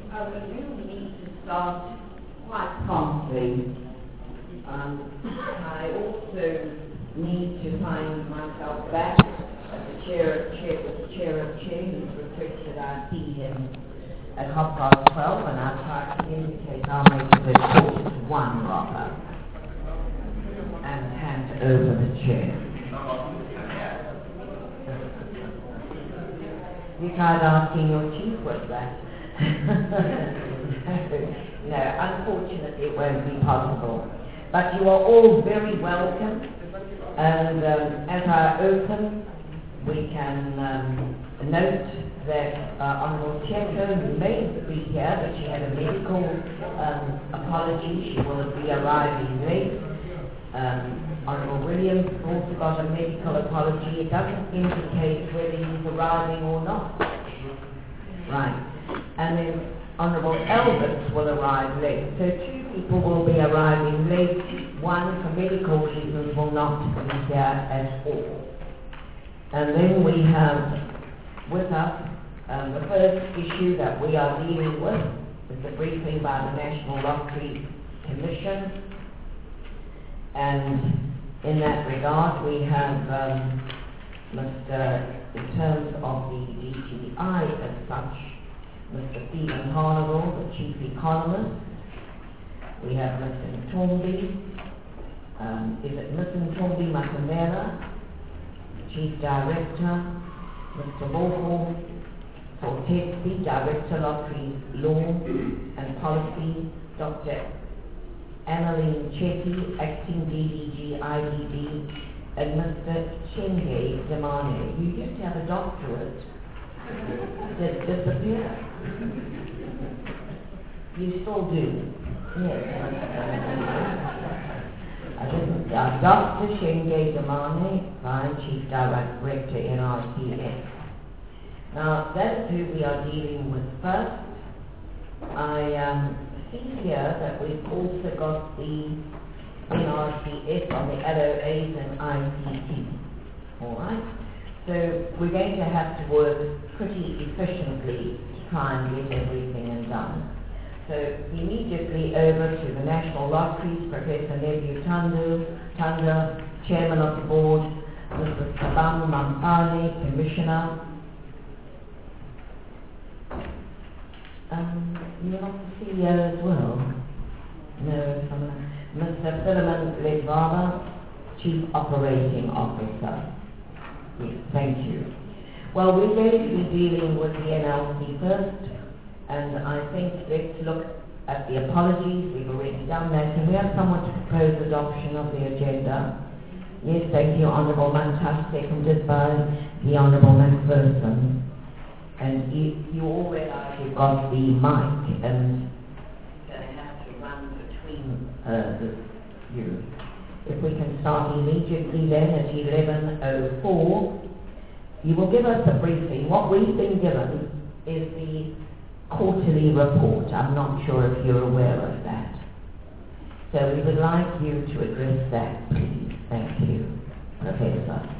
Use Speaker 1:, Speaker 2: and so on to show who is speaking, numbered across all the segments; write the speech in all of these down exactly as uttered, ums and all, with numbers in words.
Speaker 1: Uh, we do need to start quite promptly. Um, I also need to find myself back as the chair, chair, the chair of chair who's requested I see him at half past twelve, and I've tried to indicate I'll make it at quarter to one rather, and hand over the chair. You tried asking your chief was that? No, unfortunately it won't be possible. But you are all very welcome, and um, as I open, we can um, note that uh, Honourable Checo, who may be here, but she had a medical um, apology, she will be arriving late. Um, Honourable Williams also got a medical apology. It doesn't indicate whether he's arriving or not. Right. And then Honourable Elvis will arrive late. So two people will be arriving late. One, for medical reasons, will not be here at all. And then we have with us um, the first issue that we are dealing with is the briefing by the National Lottery Commission. And in that regard, we have um, Mister in terms of the D T I as such, Mister Stephen Harnell, the Chief Economist. We have Mister Ntombi, um, is it Mister Ntombi Matamela, Chief Director, Mister Boho Fortessi, Director Lottery Law and Policy, Doctor Annalene Chetty, Acting D D G I D B, and Mister Chenge Zamane. You used to have a doctorate that disappeared. You still do. Yes. I didn't. Uh, Doctor Chenge Zamane, Fine Chief Director, N R C S. Now, that's who we are dealing with first. I um, see here that we've also got the N R C S on the L O As and I C T. Alright? So we're going to have to work pretty efficiently to try and get everything done. So immediately over to the National Lotteries, Professor Nebu Tundu, Tunda, Chairman of the Board, Mister Sabamu Mampane, Commissioner. Um, you're not the C E O as well? No, someone. Mister Philemon Ledvala, Chief Operating Officer. Yes, thank you. Well, we're going to be dealing with the N L C first, and I think let's look at the apologies. We've already done that. Can we have someone to propose adoption of the agenda? Yes, thank you, Honourable Mantas, seconded by the Honourable Macpherson. And you, you all realize you've got the mic, and you're going to have to run between uh, the, you. If we can start immediately then at eleven oh four, you will give us a briefing. What we've been given is the quarterly report. I'm not sure if you're aware of that. So we would like you to address that, please. Thank you, Professor.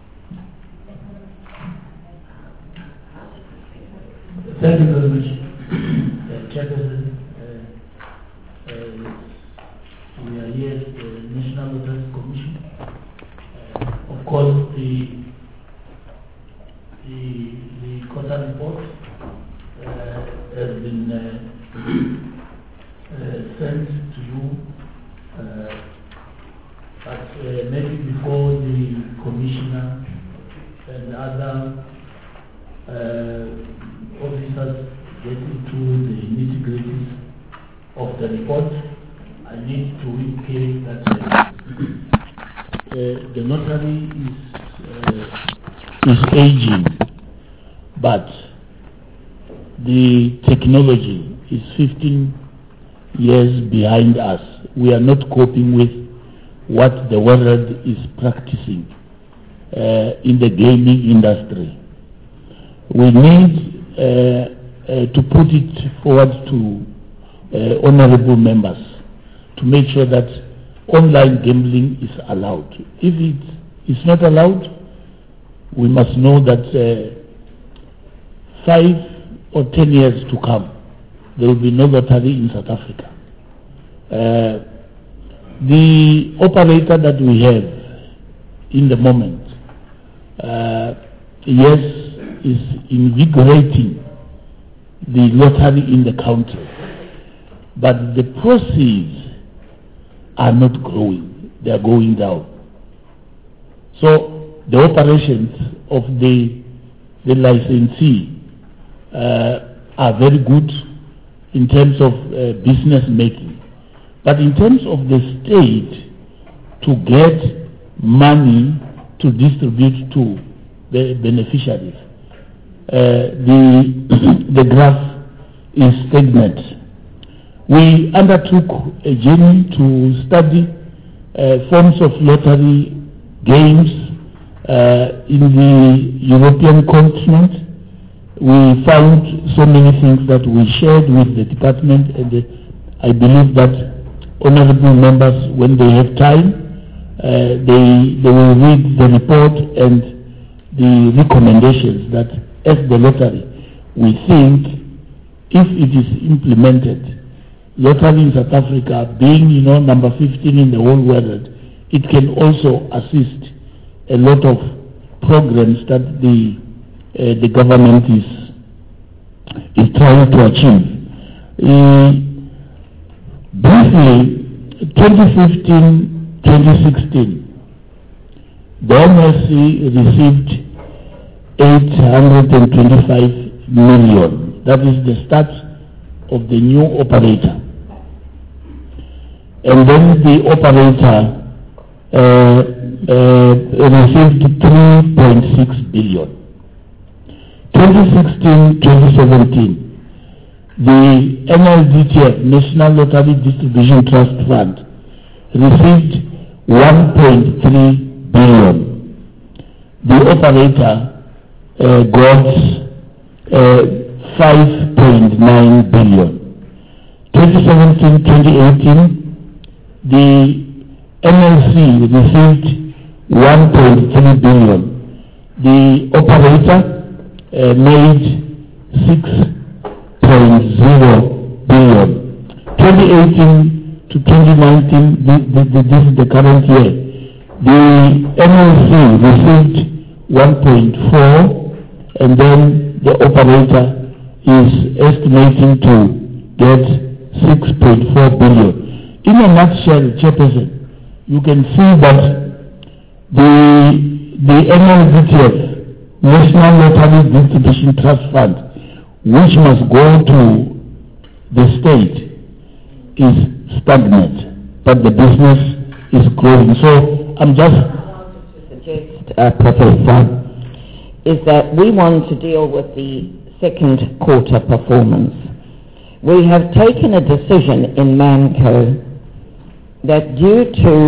Speaker 2: Thank you very much, uh, Chairperson. Uh, uh, we are here at the National Lottery Commission. Uh, of course, the the the quarter report uh, has been uh, uh, sent to you, uh, but uh, maybe before the commissioner and other uh, officers get into the nitty-gritties of the report, I need to indicate that uh, uh, the notary is, uh, is aging, but the technology is fifteen years behind us. We are not coping with what the world is practicing uh, in the gaming industry. We need Uh, uh, to put it forward to uh, honorable members to make sure that online gambling is allowed. If it is not allowed, we must know that uh, five or ten years to come, there will be no lottery in South Africa. Uh, the operator that we have in the moment, uh, yes, is invigorating the lottery in the country, but the proceeds are not growing, they are going down. So the operations of the, the licensee uh, are very good in terms of uh, business making. But in terms of the state to get money to distribute to the beneficiaries, uh, the, the graph is stagnant. We undertook a journey to study uh, forms of lottery games uh, in the European continent. We found so many things that we shared with the department, and uh, I believe that honorable members, when they have time, uh, they, they will read the report and the recommendations that as the lottery, we think if it is implemented, lottery in South Africa being, you know, number fifteen in the whole world, it can also assist a lot of programs that the uh, the government is is trying to achieve. Uh, briefly, twenty fifteen twenty sixteen, the M S C received eight hundred twenty-five million. That is the start of the new operator. And then the operator uh, uh, received three point six billion. twenty sixteen twenty seventeen, the N L D T F, National Lottery Distribution Trust Fund, received one point three billion. The operator uh, got uh, five point nine billion. twenty seventeen twenty eighteen, the M L C received one point three billion. The operator uh, made six point zero billion. twenty eighteen to twenty nineteen, the, the, the, this is the current year, the M L C received one point four, and then the operator is estimating to get six point four billion. In a nutshell, Chairperson, you can see that the, the N L D T F, National Lottery Distribution Trust Fund, which must go to the state, is stagnant, but the business is growing. So I'm just
Speaker 1: to suggest, uh, Professor, is that we want to deal with the second quarter performance. We have taken a decision in ManCo that due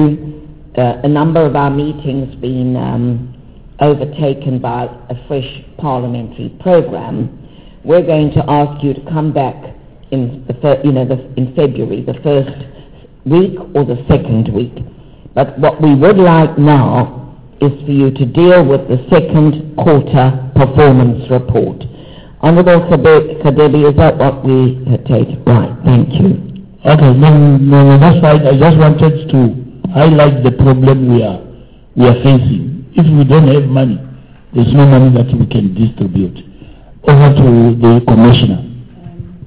Speaker 1: to uh, a number of our meetings being um, overtaken by a fresh parliamentary program, we're going to ask you to come back in the fir- you know the, in February, the first week or the second week. But what we would like now is for you to deal with the second quarter performance report. Honourable Kadebi, is that what we take? Right, thank you.
Speaker 2: Okay, no, no, no, that's right. I just wanted to highlight the problem we are we are facing. If we don't have money, there's no money that we can distribute. Over to the Commissioner.
Speaker 3: Um,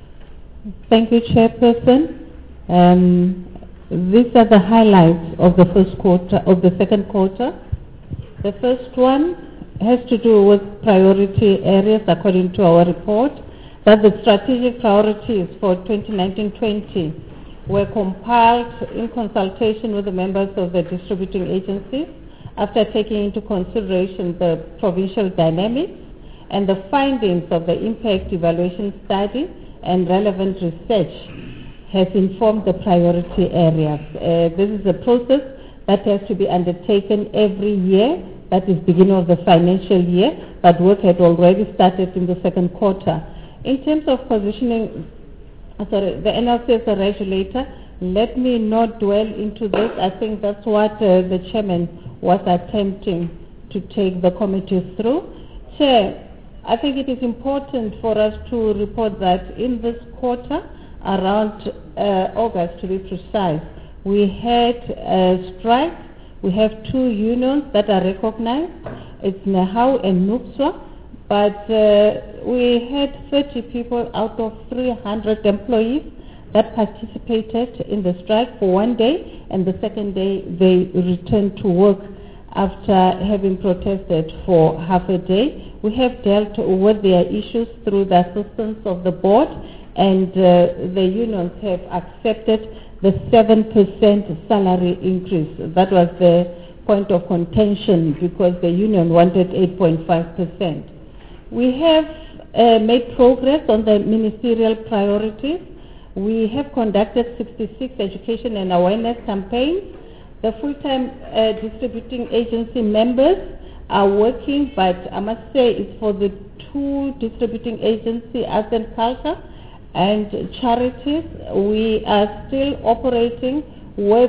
Speaker 3: thank you, Chairperson. Um, these are the highlights of the first quarter, of the second quarter. The first one has to do with priority areas according to our report, that the strategic priorities for twenty nineteen twenty were compiled in consultation with the members of the distributing agencies after taking into consideration the provincial dynamics and the findings of the impact evaluation study and relevant research has informed the priority areas. Uh, this is a process that has to be undertaken every year, that is beginning of the financial year, but work had already started in the second quarter. In terms of positioning, sorry, the N L C as a regulator, let me not dwell into this. I think that's what uh, the chairman was attempting to take the committee through. Chair, I think it is important for us to report that in this quarter, around uh, August to be precise, we had a strike. We have two unions that are recognized. It's Nahau and Nukswa. But uh, we had thirty people out of three hundred employees that participated in the strike for one day, and the second day they returned to work after having protested for half a day. We have dealt with their issues through the assistance of the board, and uh, the unions have accepted the seven percent salary increase. That was the point of contention because the union wanted eight point five percent. We have uh, made progress on the ministerial priorities. We have conducted sixty-six education and awareness campaigns. The full-time uh, distributing agency members are working, but I must say it's for the two distributing agency, arts and culture, and charities. We are still operating with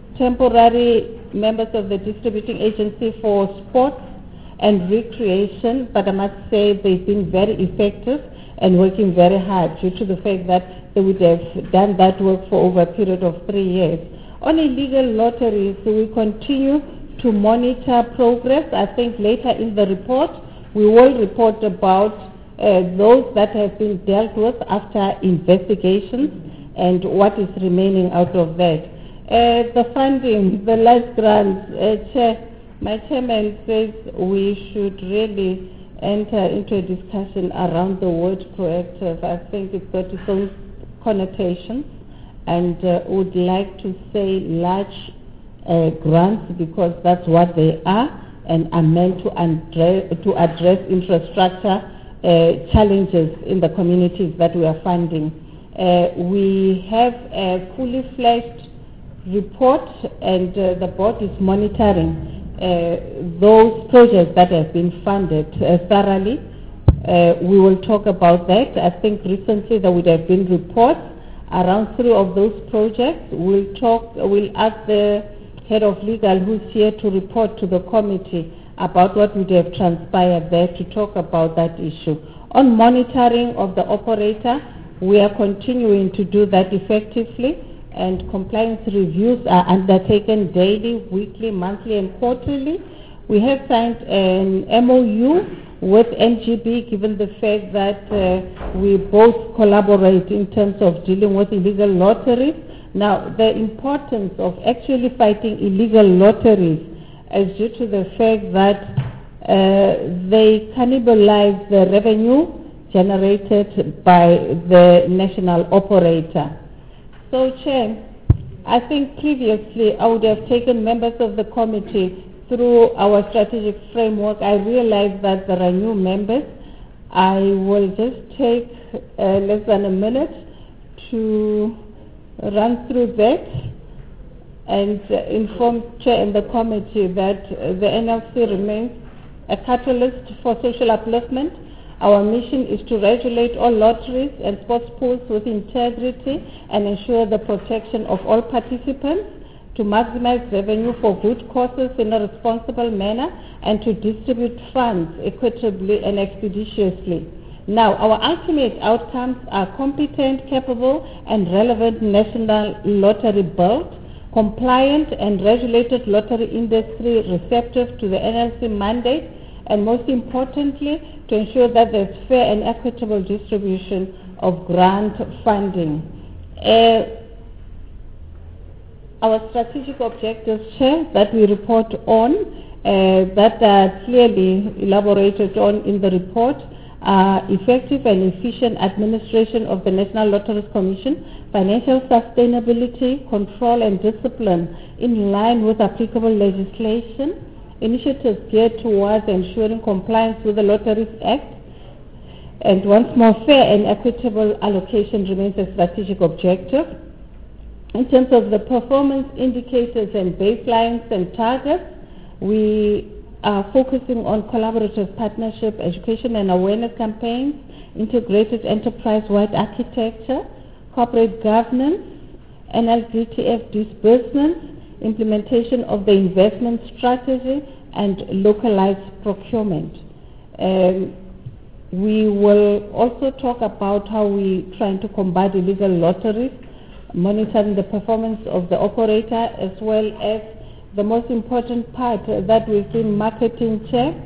Speaker 3: temporary members of the distributing agency for sports and recreation, but I must say they've been very effective and working very hard due to the fact that they would have done that work for over a period of three years. On illegal lotteries, we continue to monitor progress. I think later in the report, we will report about uh, those that have been dealt with after investigations and what is remaining out of that. Uh, the funding, the last grants, uh, Chair, my chairman says we should really enter into a discussion around the word proactive. I think it's got its own connotations, and uh, would like to say large uh, grants because that's what they are and are meant to address, to address infrastructure uh, challenges in the communities that we are funding. Uh, we have a fully fledged report, and uh, the board is monitoring Uh, those projects that have been funded uh, thoroughly. Uh, we will talk about that. I think recently there would have been reports around three of those projects. We'll talk, we'll ask the head of legal who's here to report to the committee about what would have transpired there to talk about that issue. On monitoring of the operator, we are continuing to do that effectively, and compliance reviews are undertaken daily, weekly, monthly, and quarterly. We have signed an M O U with N G B, given the fact that uh, we both collaborate in terms of dealing with illegal lotteries. Now, the importance of actually fighting illegal lotteries is due to the fact that uh, they cannibalize the revenue generated by the national operator. So, Chair, I think previously I would have taken members of the committee through our strategic framework. I realize that there are new members. I will just take uh, less than a minute to run through that and uh, inform Chair and the committee that uh, the N L C remains a catalyst for social upliftment. Our mission is to regulate all lotteries and sports pools with integrity and ensure the protection of all participants, to maximize revenue for good causes in a responsible manner, and to distribute funds equitably and expeditiously. Now, our ultimate outcomes are competent, capable, and relevant national lottery board, compliant and regulated lottery industry receptive to the N L C mandate, and most importantly, to ensure that there's fair and equitable distribution of grant funding. Uh, our strategic objectives, Chair, that we report on, uh, that are clearly elaborated on in the report, are effective and efficient administration of the National Lotteries Commission, financial sustainability, control and discipline in line with applicable legislation, initiatives geared towards ensuring compliance with the Lotteries Act, and once more, fair and equitable allocation remains a strategic objective. In terms of the performance indicators and baselines and targets, we are focusing on collaborative partnership, education and awareness campaigns, integrated enterprise-wide architecture, corporate governance, N L D T F disbursements, implementation of the investment strategy, and localized procurement. Um, We will also talk about how we trying to combat illegal lotteries, monitoring the performance of the operator, as well as the most important part uh, that we've been marketing check,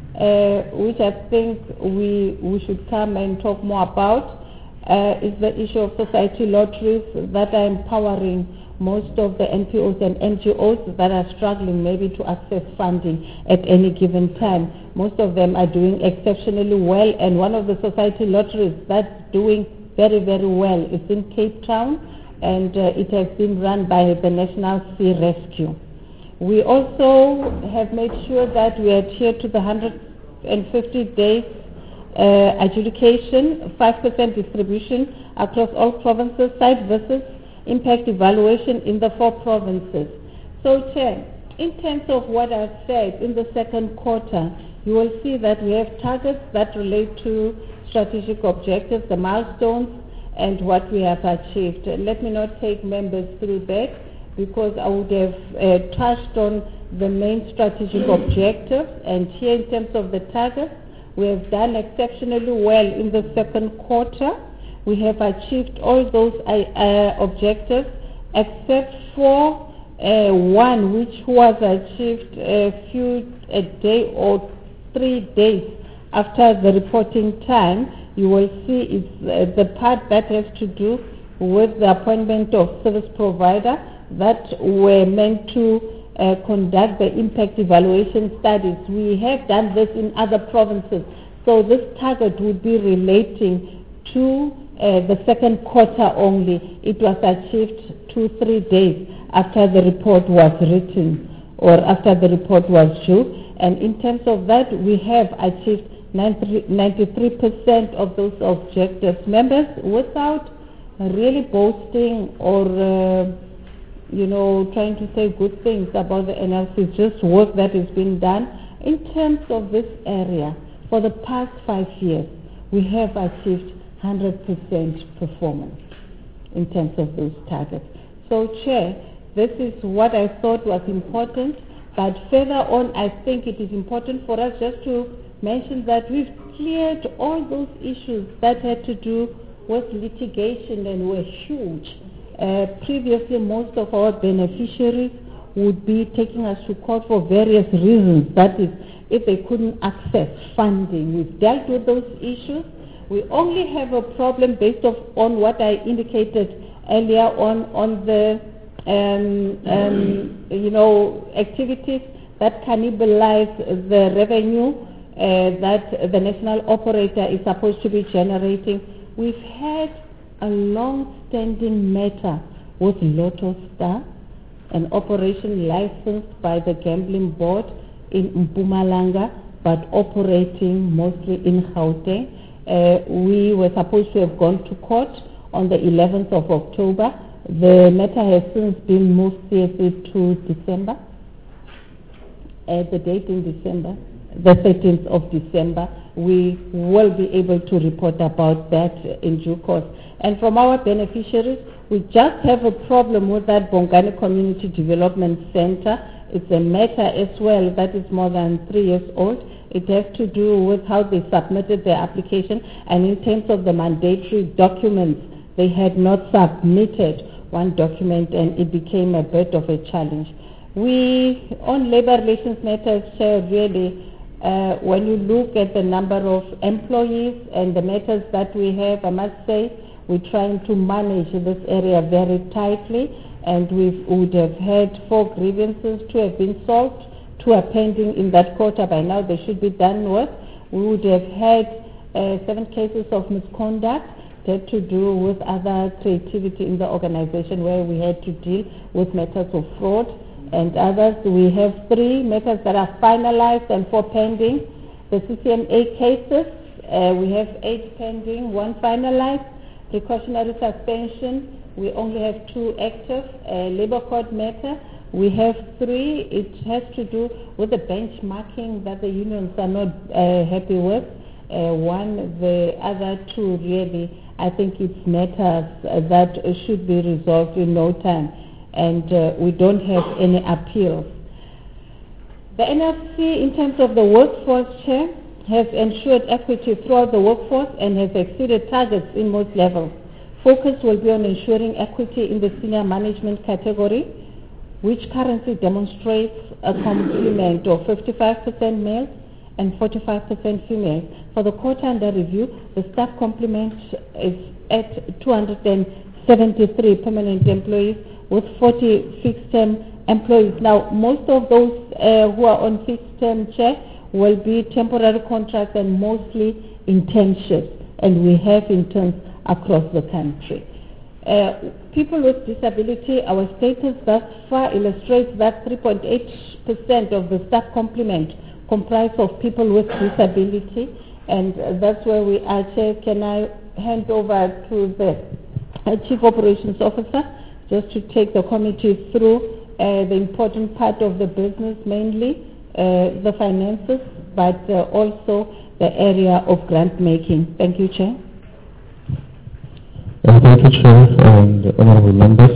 Speaker 3: uh, which I think we we should come and talk more about, uh, is the issue of society lotteries that are empowering most of the N P Os and N G Os that are struggling maybe to access funding at any given time. Most of them are doing exceptionally well, and one of the society lotteries that's doing very, very well is in Cape Town, and uh, it has been run by the National Sea Rescue. We also have made sure that we adhere to the one hundred fifty days uh, adjudication, five percent distribution across all provinces, site versus impact evaluation in the four provinces. So, Chair, in terms of what I've said in the second quarter, you will see that we have targets that relate to strategic objectives, the milestones, and what we have achieved. Let me not take members through that, because I would have uh, touched on the main strategic objectives. And here, in terms of the targets, we have done exceptionally well in the second quarter. We have achieved all those uh, uh, objectives, except for uh, one which was achieved a few a day or three days after the reporting time. You will see it's uh, the part that has to do with the appointment of service provider that were meant to uh, conduct the impact evaluation studies. We have done this in other provinces, so this target would be relating to uh, the second quarter only. It was achieved two, three days after the report was written or after the report was due, and in terms of that, we have achieved ninety-three percent of those objectives. Members, without really boasting or uh, you know, trying to say good things about the N L C, just work that is being done. In terms of this area, for the past five years, we have achieved one hundred percent performance in terms of those targets. So, Chair, this is what I thought was important, but further on, I think it is important for us just to mention that we've cleared all those issues that had to do with litigation and were huge. Uh, previously, most of our beneficiaries would be taking us to court for various reasons. That is, if they couldn't access funding. We've dealt with those issues. We only have a problem based off on what I indicated earlier on, on the um, um, you know, activities that cannibalize the revenue uh, that the national operator is supposed to be generating. We've had a long-standing matter with Lotto Star, an operation licensed by the Gambling Board in Mpumalanga, but operating mostly in Gauteng. Uh, we were supposed to have gone to court on the eleventh of October. The matter has since been moved seriously to December, uh, the date in December, the thirteenth of December. We will be able to report about that in due course. And from our beneficiaries, we just have a problem with that Bongani Community Development Center. It's a matter as well that is more than three years old. It has to do with how they submitted their application, and in terms of the mandatory documents, they had not submitted one document, and it became a bit of a challenge. We, on labor relations matters, Chair, really, uh, when you look at the number of employees and the matters that we have, I must say, we're trying to manage this area very tightly, and we would have had four grievances to have been solved, two are pending in that quarter. By now they should be done with. We would have had uh, seven cases of misconduct that had to do with other creativity in the organization where we had to deal with matters of fraud and others. We have three matters that are finalized and four pending. The C C M A cases, uh, we have eight pending, one finalized. Precautionary suspension, we only have two active. Uh, labor court matter, we have three. It has to do with the benchmarking that the unions are not uh, happy with. Uh, one, the other two really, I think it's matters uh, that uh, should be resolved in no time, and uh, we don't have any appeals. The N L C, in terms of the workforce, Chair, has ensured equity throughout the workforce and has exceeded targets in most levels. Focus will be on ensuring equity in the senior management category, which currently demonstrates a complement of fifty-five percent males and forty-five percent females. For the quarter under review, the staff complement is at two hundred seventy-three permanent employees with forty fixed-term employees. Now, most of those uh, who are on fixed-term chair will be temporary contracts and mostly internships, and we have interns across the country. Uh, people with disability, our status thus far illustrates that three point eight percent of the staff complement comprise of people with disability, and uh, that's where we are. Chair, can I hand over to the uh, Chief Operations Officer just to take the committee through uh, the important part of the business, mainly uh, the finances, but uh, also the area of grant making. Thank you, Chair.
Speaker 4: Uh, thank you, Chair, and honorable members.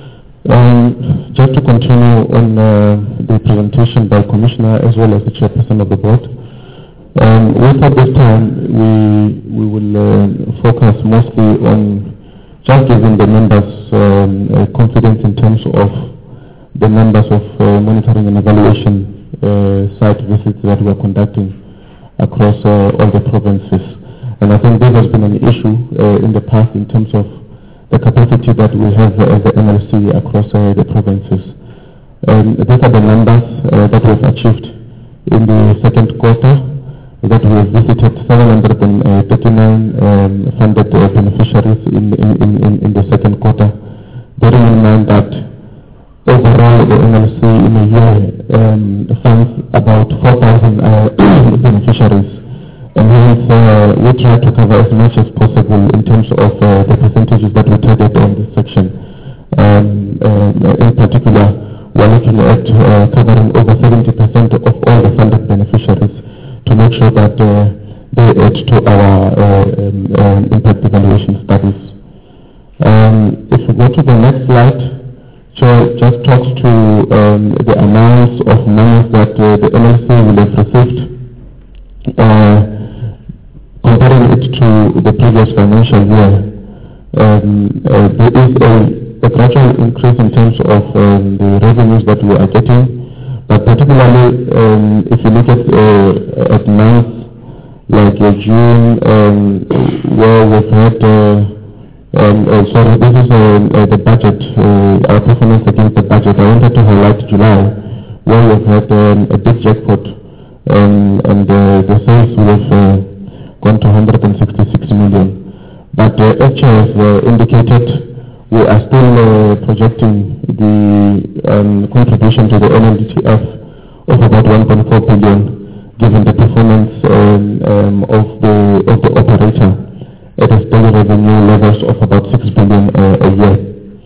Speaker 4: Um, just to continue on uh, the presentation by Commissioner as well as the Chairperson of the Board, um, with at this time we we will uh, focus mostly on just giving the members um, uh, confidence in terms of the numbers of uh, monitoring and evaluation uh, site visits that we are conducting across uh, all the provinces. And I think this has been an issue uh, in the past in terms of the capacity that we have uh, as the M L C across uh, the provinces. Um, these are the numbers uh, that we've achieved in the second quarter, that we have visited seven hundred thirty-nine um, funded uh, beneficiaries in, in, in, in the second quarter, bearing in mind that overall the M L C in a year um, funds about four thousand uh, beneficiaries. And hence, uh, we try to cover as much as possible in terms of uh, the percentages that we target on this section. Um, uh, in particular, we're looking at uh, covering over seventy percent of all the funded beneficiaries to make sure that uh, they add to our uh, um, um, impact evaluation studies. Um, if we go to the next slide, so just talks to um, the amounts of money that uh, the M L C will have received. Uh, Comparing it to the previous financial year, um, uh, there is a, a gradual increase in terms of um, the revenues that we are getting, but particularly um, if you look at, uh, at months like uh, June, um, where we've had, uh, um, uh, sorry, this is uh, uh, the budget, uh, our performance against the budget. I wanted to highlight July, where we've had um, a big jackpot, um, and uh, the sales will have uh, gone to one hundred sixty-six million. But uh, as Chair has uh, indicated, we are still uh, projecting the um, contribution to the N L D T F of about one point four billion, given the performance um, um, of the of the operator at a steady revenue levels of about six billion uh, a year.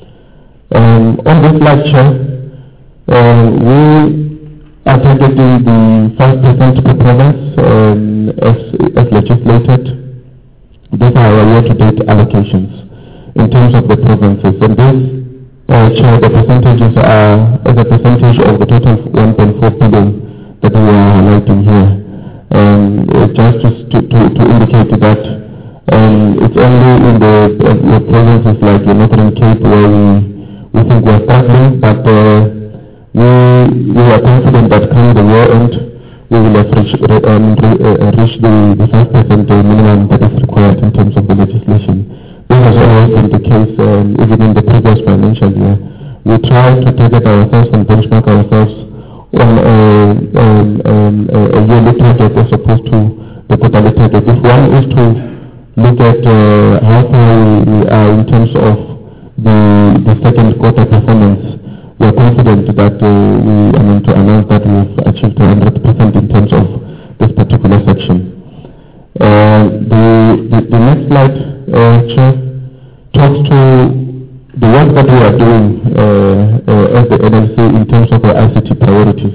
Speaker 4: Um, on this slide, Chair, uh, we are targeting the five percent per province um, as, as legislated. These are our year-to-date allocations in terms of the provinces. And this, uh, Chair, the percentages are as a percentage of the total one point four billion that we are highlighting here. Um, just to, to, to indicate that um, it's only in the, uh, the provinces like the Northern Cape where we, we think we are struggling, but uh, We, we are confident that come the year end, we will have reached, um, re, uh, reach the, the five percent minimum that is required in terms of the legislation. This has always been the case, um, even in the previous financial year. We try to target ourselves and benchmark ourselves on a, um, um, a yearly target as opposed to the quarterly target. If one is to look at uh, how far we are in terms of the, the second quarter performance, we are confident that uh, we are going to announce that we have achieved one hundred percent in terms of this particular section. Uh, the, the, the next slide, uh, Chair, talks to the work that we are doing uh, uh, as the N L C in terms of our I C T priorities.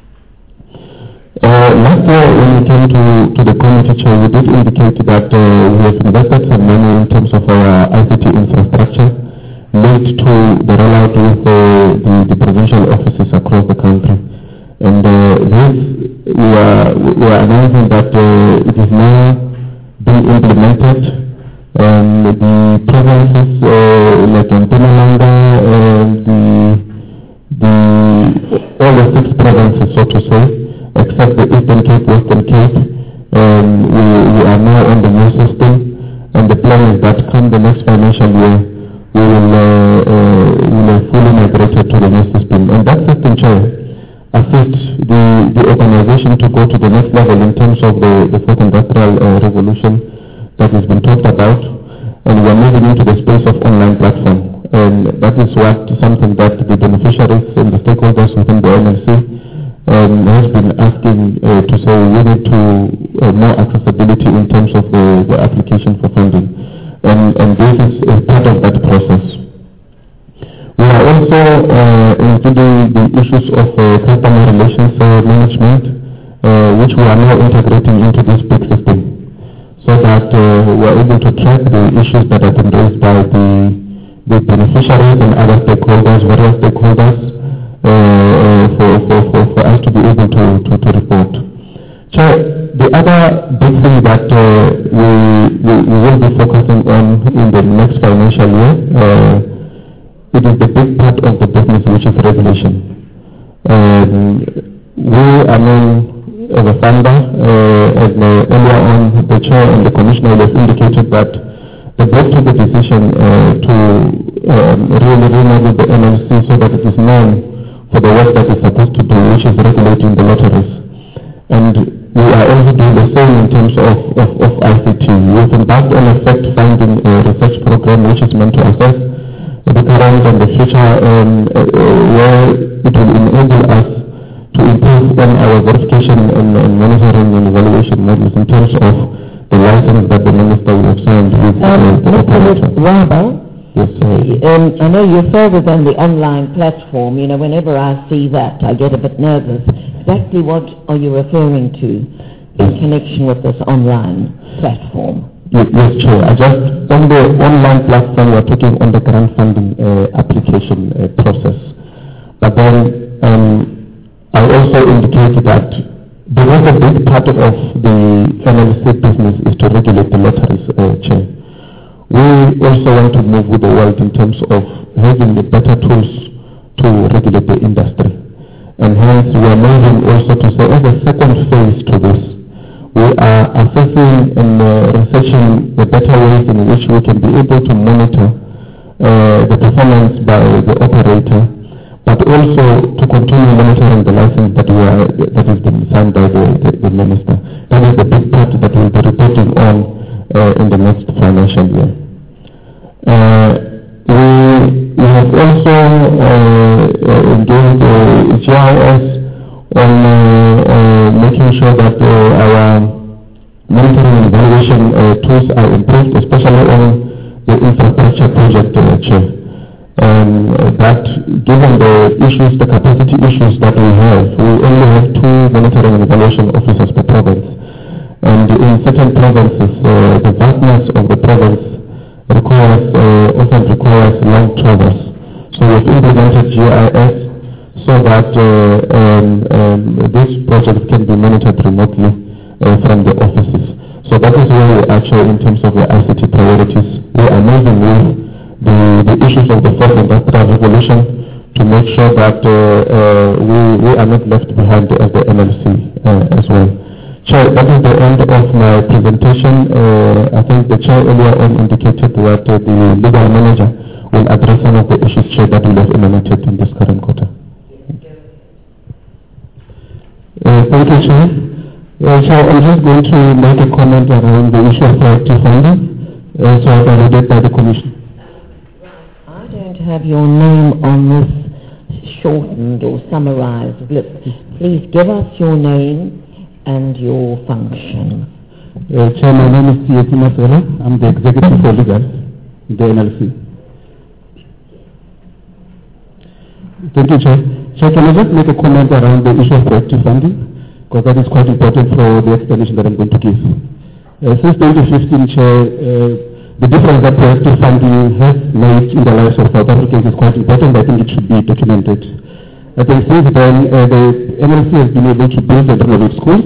Speaker 4: Uh, last year when we came to, to the committee, Chair, we did indicate that uh, we have invested some money in terms of our I C T infrastructure linked to the rollout with uh, the, the provincial offices across the country. And uh, this, we are are, we are announcing that uh, it is now being implemented. Um, the provinces uh, like in Mpumalanga, uh, the, the, all the six provinces, so to say, except the Eastern Cape, Western Cape, um, we, we are now on the new system, and the plan is that come the next financial year, we will, uh, uh, we will have fully migrated to the new system. And that system, Chair, assists the, the organization to go to the next level in terms of the, the fourth industrial uh, revolution that has been talked about, and we are moving into the space of online platform. And that is what something that the beneficiaries and the stakeholders within the N L C um, has been asking uh, to say we need to uh, more accessibility in terms of the, the application for funding. And, and this is a part of that process. We are also uh, including the issues of uh, customer relations uh, management, uh, which we are now integrating into this big system, so that uh, we are able to track the issues that have been raised by the, the beneficiaries and other stakeholders, various stakeholders, uh, uh, for, for, for, for us to be able to, to, to report. Chair, the other big thing that uh, we, we, we will be focusing on in the next financial year, uh, it is the big part of the business, which is regulation. Um, we, I mean, as a funder, uh, as uh, earlier on the chair and the commissioner has indicated that the board took the decision uh, to um, really remodel the N L C so that it is known for the work that it's supposed to do, which is regulating the lotteries. And we are also doing the same in terms of, of, of I C T. We have embarked on a fact-finding uh, research program which is meant to assess the current and the future, um, uh, where it will enable us to improve on our verification and, and monitoring and evaluation models in terms of the license that the minister will have signed with
Speaker 1: Um,
Speaker 4: uh, the operator.
Speaker 1: Mister Waba,
Speaker 4: Yes, uh,
Speaker 1: um, I know you're further than the online platform. You know, whenever I see that, I get a bit nervous. Exactly what are you referring to in connection with this online platform?
Speaker 4: Yes, yes, Chair. I just, on the online platform, we're talking on the grant funding uh, application uh, process. But then, um, I also indicated that because a big part of the N L C business is to regulate the lotteries, uh, Chair. We also want to move with the world in terms of having the better tools to regulate the industry. And hence, we are moving also to say, as a second phase to this, we are assessing and uh, researching the better ways in which we can be able to monitor uh, the performance by the operator, but also to continue monitoring the license that we are that has been signed by the, the, the minister. That is the big part that we will be reporting on uh, in the next financial year. Uh, we, we have also uh, uh, engaged uh, G I S on uh, uh, making sure that uh, our monitoring and evaluation uh, tools are improved, especially on the infrastructure project uh, chair. Um, that given the issues, the capacity issues that we have, we only have two monitoring and evaluation officers per province. And in certain provinces, uh, the vastness of the province requires, uh, often requires long travels. So we've implemented G I S so that uh, um, um, this project can be monitored remotely uh, from the offices. So that is where we actually, in terms of the I C T priorities, we are moving with the, the issues of the fourth industrial revolution to make sure that uh, uh, we, we are not left behind as the N L C uh, as well. Chair, that is the end of my presentation. Uh, I think the chair earlier on indicated that uh, the legal manager will address some of the issues, Chair, that we have emanated in this current quarter. Uh, thank you, Chair. Uh, so I'm just going to make a comment around the issue of proactive funding, uh, so I can read it by the Commission.
Speaker 1: I don't have your name on this shortened or summarized list. Please give us your name and your function.
Speaker 4: Uh, Chair, my name is T S Maswala. I'm the Executive for Legal in the N L C. Thank you, Chair. Chair, can I just make a comment around the issue of proactive funding? Because that is quite important for the explanation that I'm going to give. Uh, since twenty fifteen, Chair, uh, the difference that proactive funding has made in the lives of South Africans is quite important. I think it should be documented. I think since then, uh, the N L C has been able to build and renovate schools.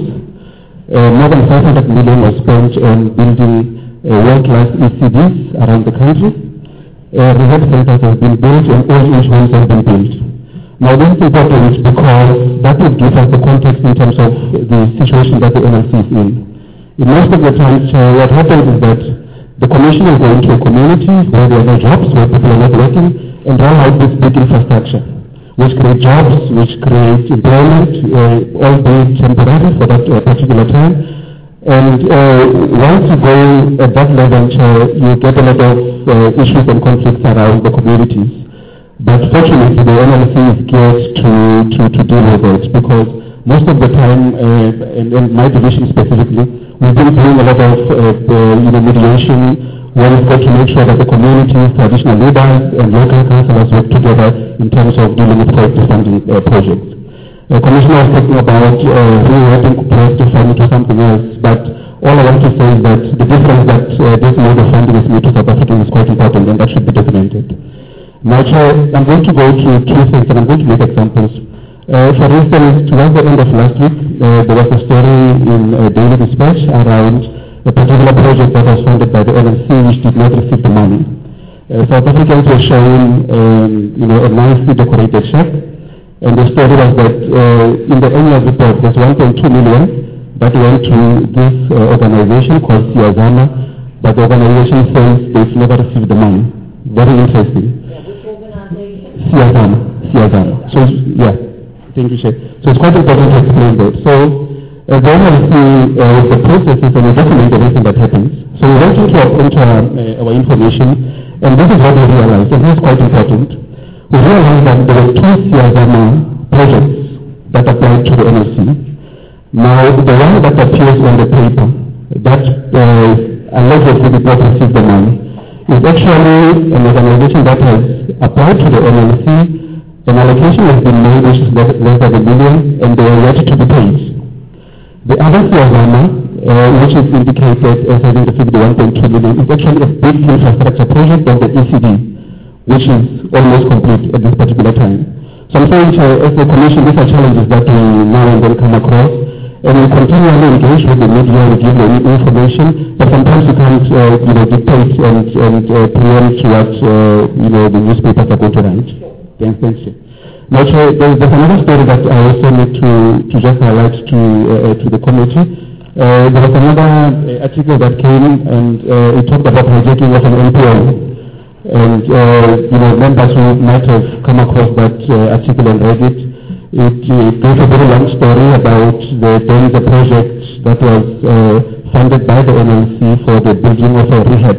Speaker 4: Uh, more than five hundred million was spent on building uh, world-class E C Ds around the country. Uh, rehab centers have been built and old-age homes have been built. Now this is important because that will give us the context in terms of the situation that the N L C is in. In most of the times, uh, what happens is that the commission will go into a community where there are no jobs, where people are not working, and roll out this big infrastructure, which create jobs, which create employment, uh, albeit temporary for that uh, particular time. And uh, once you go at that level, uh, you get a lot of uh, issues and conflicts around the communities. But fortunately, the N L C is geared to, to, to deal with it, because most of the time, uh, and, and my division specifically, we've been doing a lot of uh, the, you know, mediation, where we've got to make sure that the communities, traditional leaders, and local councillors work together in terms of dealing with collective funding uh, projects. The Commissioner was talking about uh, rewriting collective funding to something else, but all I want to say is that the difference that uh, this mode of funding is made to South Africans is quite important, and that should be documented. Now, Chair, I'm going to go to two things, and I'm going to make examples. Uh, for instance, towards the end of last week, uh, there was a story in uh, Daily Dispatch around a particular project that was funded by the N L C which did not receive the money. Uh, South Africans were showing um, you know, a nicely decorated check, and the story was that uh, in the annual report there's one point two million that went to this uh, organization called Siyazama, but the organization says they've never received the money. Very interesting.
Speaker 1: Yeah, which organization?
Speaker 4: Siyazama. Siyazama. So, yeah, thank you, Sheikh. So it's quite important to explain that. So, Uh, the N L C uh, the processes and we document everything that happens. So we went into our, into our, uh, our information, and this is what we realized, and this is quite important. We realized that there were two Siyazama projects that applied to the N L C. Now, the one that appears on the paper, that uh, allegedly did not receive the money, is actually an organization that has applied to the N L C. An allocation has been made which is less, less than a million, and they are ready to be paid. The other Siyazama, uh, which is indicated as having received one point two million, is actually a big infrastructure project of the E C D, which is almost complete at this particular time. So I'm saying, uh, as the Commission, these are challenges that we now and then come across, and we continually engage with the media, we give them information, but sometimes we can't, uh, you know, dictate and, and uh, preempt what, uh, you know, the newspapers are going to write. Thanks, thanks. Now, there's, there's another story that I also need to, to just highlight to, uh, to the committee. Uh, there was another uh, article that came, and uh, it talked about hijacking of an N P O. And, uh, you know, members who might have come across that uh, article and read it, it uh, gave a very long story about the Denza project that was uh, funded by the N L C for the building of a rehab.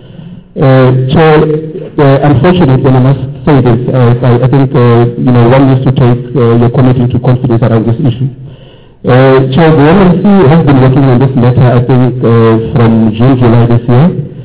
Speaker 4: Uh, so, uh, unfortunately, and I must say this, uh, I, I think, uh, you know, one needs to take uh, your committee into confidence around this issue. Uh, so the N L C has been working on this matter, I think, uh, from June, July this year.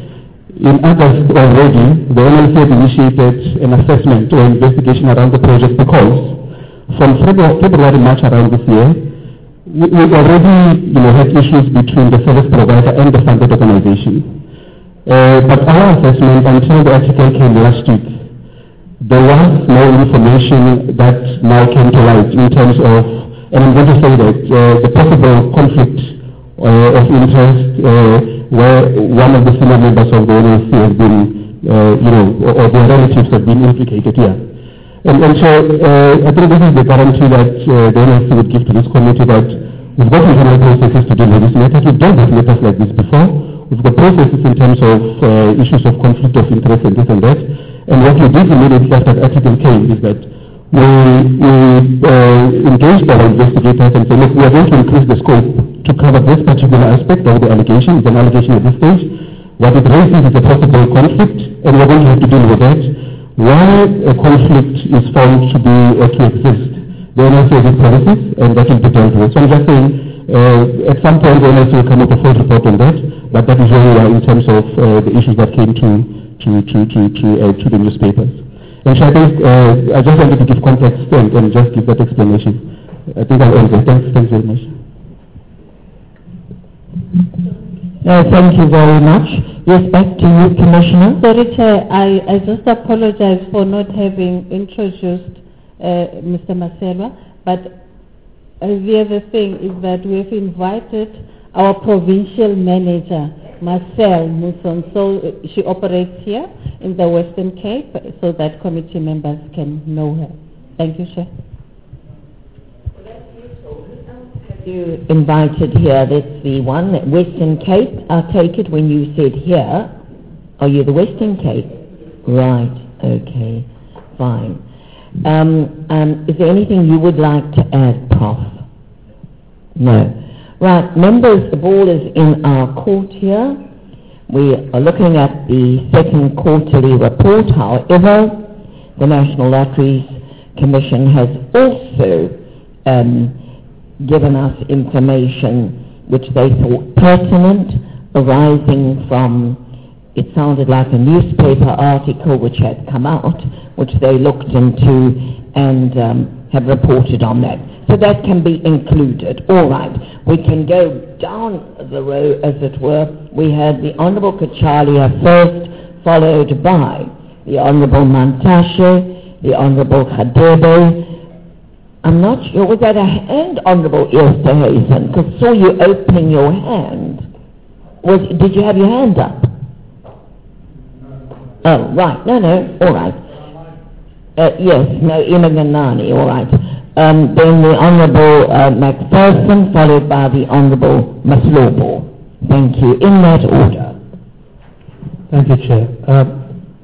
Speaker 4: In August already, the N L C has initiated an assessment or investigation around the project because from February, February March around this year, we, we already, you know, had issues between the service provider and the funded organization. Uh, but our assessment until the article came last week, there was no information that now came to light in terms of, and I'm going to say that uh, the possible conflict uh, of interest uh, where one of the senior members of the N L C has been, uh, you know, or, or their relatives have been implicated here. And, and so uh, I think this is the guarantee that uh, the N L C would give to this committee that we've got internal processes to deal with this matter. We've done this matters like this before. We've got processes in terms of uh, issues of conflict of interest and this and that. And what we did immediately after the article came is that we, we uh, engaged our investigators and said, look, we are going to increase the scope to cover this particular aspect of the allegation. It's an allegation at this stage. What it raises is a possible conflict, and we're going to have to deal with that. Why a conflict is found to be or to exist, the N L C has its policies, and that will be dealt with. So I'm just saying, uh, at some point the N L C will come up with a full report on that, but that is where we are in terms of uh, the issues that came to to to to to, uh, to the newspapers. And so I think uh, I just wanted to give context and, and just give that explanation. I think I'll end there. Thanks, thanks very much.
Speaker 1: Uh, thank you very much. Yes, back to you, Commissioner.
Speaker 3: Sorry, Chair, I, I just apologize for not having introduced uh, uh, Mister Maselwa, but uh, the other thing is that we've invited our provincial manager, Marcel Muson, so uh, she operates here in the Western Cape, so that committee members can know her. Thank you, Chair.
Speaker 1: You invited here, that's the one, Western Cape, I take it when you said here. Are you the Western Cape? Right, okay, fine. Um, um, is there anything you would like to add, Professor? No. Right, members, the ball is in our court here. We are looking at the second quarterly report. However, the National Lotteries Commission has also um, given us information which they thought pertinent, arising from, it sounded like a newspaper article which had come out, which they looked into and um, have reported on that. So that can be included. All right, we can go down the row, as it were. We had the Honourable Kachalia first, followed by the Honourable Mantashe, the Honourable Khadebe. I'm not sure, was that a hand, Honourable Easterhazen? Because I saw you opening your hand. Was, did you have your hand up? Oh, right, no, no, all right. Uh, yes, no, Imaganani, all right. Um, then the Honourable uh, Macpherson, followed by the Honourable Maslobo. Thank you. In that order.
Speaker 5: Thank you, Chair. Uh,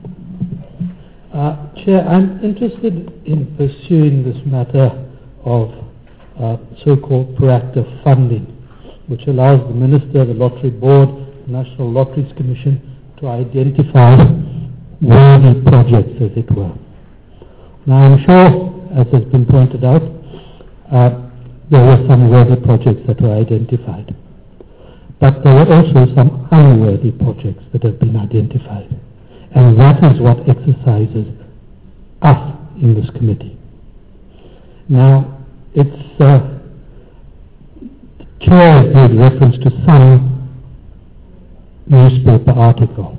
Speaker 5: uh, Chair, I'm interested in pursuing this matter of uh, so-called proactive funding, which allows the Minister, the Lottery Board, the National Lotteries Commission to identify worthy projects, as it were. Now, I'm sure, as has been pointed out, uh, there were some worthy projects that were identified. But there were also some unworthy projects that have been identified. And that is what exercises us in this committee. Now, it's, uh, the Chair has made reference to some newspaper article.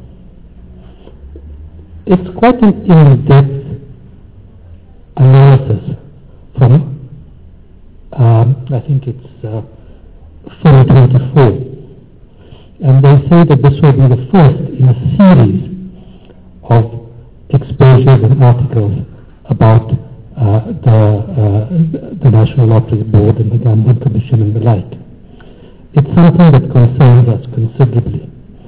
Speaker 5: It's quite an in-depth analysis from, um, I think it's uh, twenty twenty-four. And they say that this will be the first in a series of exposures and articles about uh, the, uh, the National Lottery Board and the Gambling Commission and the like. It's something that concerns us considerably.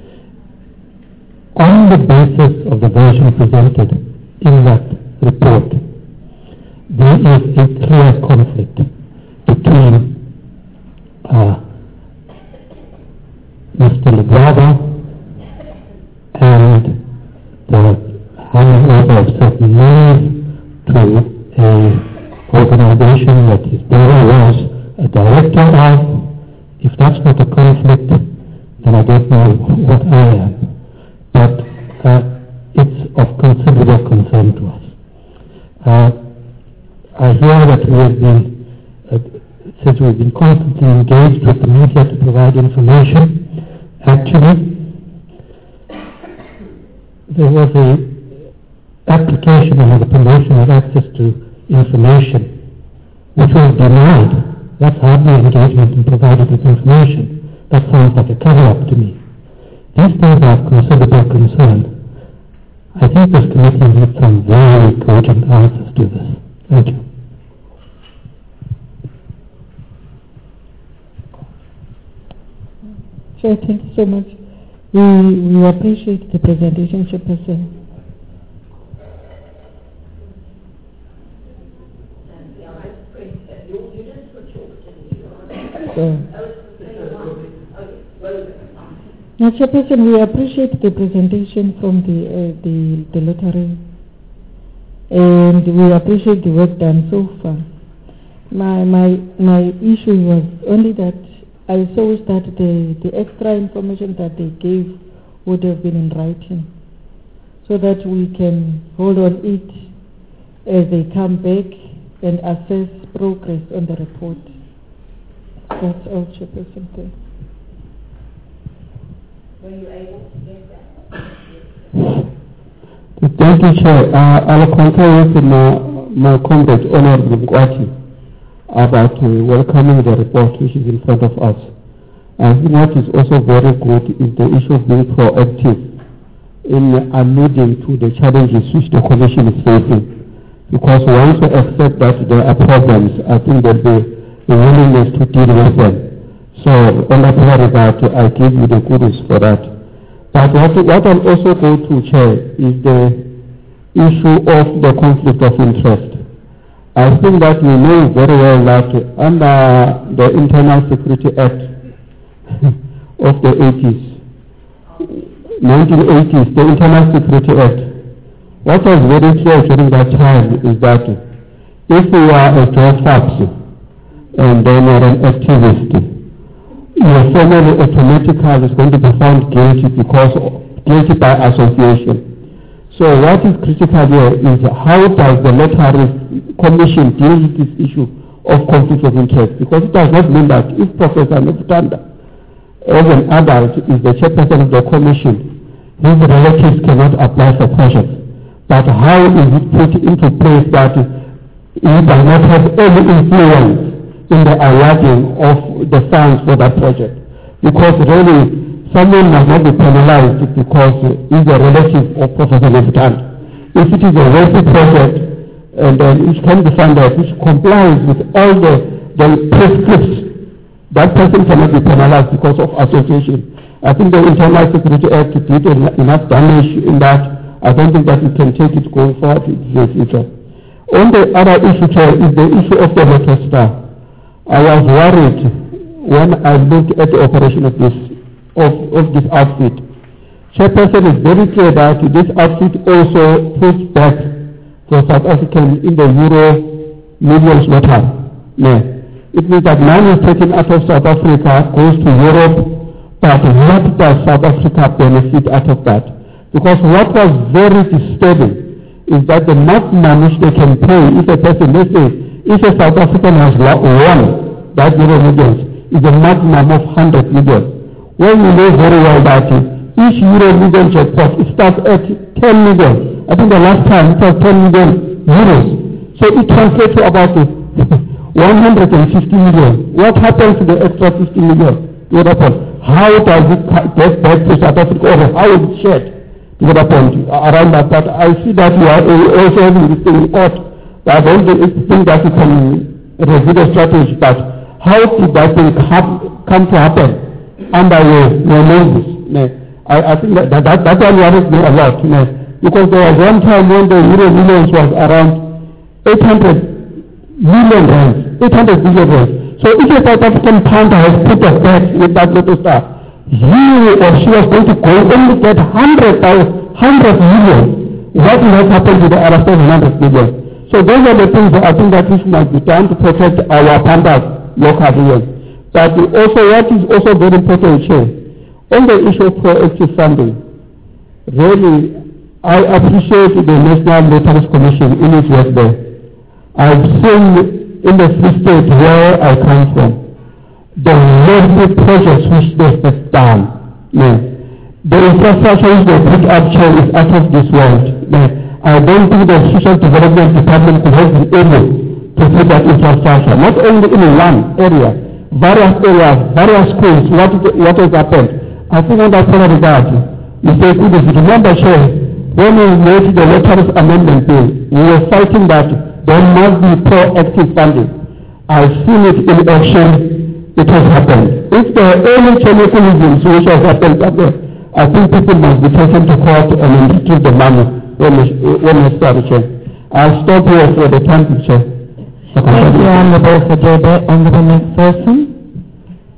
Speaker 5: On the basis of the version presented in that report, there is a clear conflict between uh, Mister Legrava and the handing over of certain monies to an organization that his brother was a director of. If that's not a conflict, then I don't know what I am. But uh, it's of considerable concern to us. Uh, I hear that we have been, uh, since we've been constantly engaged with the media to provide information. Actually, there was a application under the Promotion of Access to Information which was denied. That's hardly engagement in providing this information. That sounds like a cover-up to me. These things are of considerable concern. I think this committee needs some very cogent answers to this. Thank you.
Speaker 3: Chair, thank you so much. We, we appreciate the presentation, Chairperson. So, now, Chairperson, we appreciate the presentation from the, uh, the, the lottery, and we appreciate the work done so far. My, my, my issue was only that I saw that the, the extra information that they gave would have been in writing, so that we can hold on it as they come back and assess progress on the report. That's all, Chairperson. Thanks.
Speaker 1: Were you able to get that?
Speaker 4: Thank you, Chair. Uh, I'll confirm with my comrade Honorable Mkwati about uh, welcoming the report which is in front of us. I think what is also very good is the issue of being proactive in alluding to the challenges which the Commission is facing. Because once we accept that there are problems, I think there will be a willingness to deal with them. So on that regard, I give you the kudos for that. But what, what I'll also go to, Chair, is the issue of the conflict of interest. I think that you know very well that under the Internal Security Act of the eighties, nineteen eighties, the Internal Security Act, what was very clear during that time is that if you are a drug factor and then you're an activist, your family automatically is going to be found guilty because guilty by association. So what is critical here is how does the Lottery Commission deal with this issue of conflict of interest? Because it does not mean that if Professor Nefutanda, as an adult, is the chairperson of the commission, his relatives cannot apply for projects. But how is it put into place that he does not have any influence in the awarding of the funds for that project? Because really, someone must not be penalized because he is a relative of Professor Nefutanda. If it is a wealthy project, and then it can be funded, which complies with all the, the prescripts, that person cannot be penalized because of association. I think the Internal Security Act did enough damage in that. I don't think that we can take it going forward in the future. On the other issue, Chair, is the issue of the Lotto Star. I was worried when I looked at the operation of this of, of this outfit. Chairperson is very clear that this outfit also puts back for South African in the Euro millions lottery. Yeah. It means that money is taken out of South Africa, goes to Europe, but what does South Africa benefit out of that? Because what was very disturbing is that the maximum which they can pay if a person, let's say, if a South African has won that Euro millions, is a maximum of one hundred million. Well, you know very well that each Euro million jackpot, it starts at ten million. I think the last time it was ten million euros. So it translates to about one hundred fifty million. What happens to the extra fifty million? What happens? How does it get back to South Africa, or how is it shared? What happens around that? But I see that you are also having this thing in court. I don't think that you can review the strategy, but how did that thing come, come to happen under your, your noses? I, I think that that, that, that one worries me a lot. Because there was one time when the Euro millions was around eight hundred million rands, eight hundred million rands. So if a South African pounder has put a bet with that Lotto Star, he or she was going to go only get one hundred, one hundred million. What will have happened to the other seven hundred million? So those are the things that I think that which must be done to protect our pandas locally. But also what is also very important here, on the issue of proactive funding, really I appreciate the National Lotteries Commission in its work there. I've seen in the Free State where I come from, the lovely projects which they have done. Yeah. The infrastructure which they put up here is out of this world. Yeah. I don't think the Social Development Department could have been able to put that infrastructure, not only in one area, various areas, various schools, what, what has happened. I think on that regard, Mister Kudus, remember, Chair, when we made the Lotteries Amendment Bill, we were fighting that there must be proactive funding. I've seen it in action. It has happened. If there are any mechanisms which has happened up there, I think people must be taken to court and retrieve the money when necessary. I'll stop here for the time picture.
Speaker 3: Thank you, Honorable Fadebe. Honorable next person.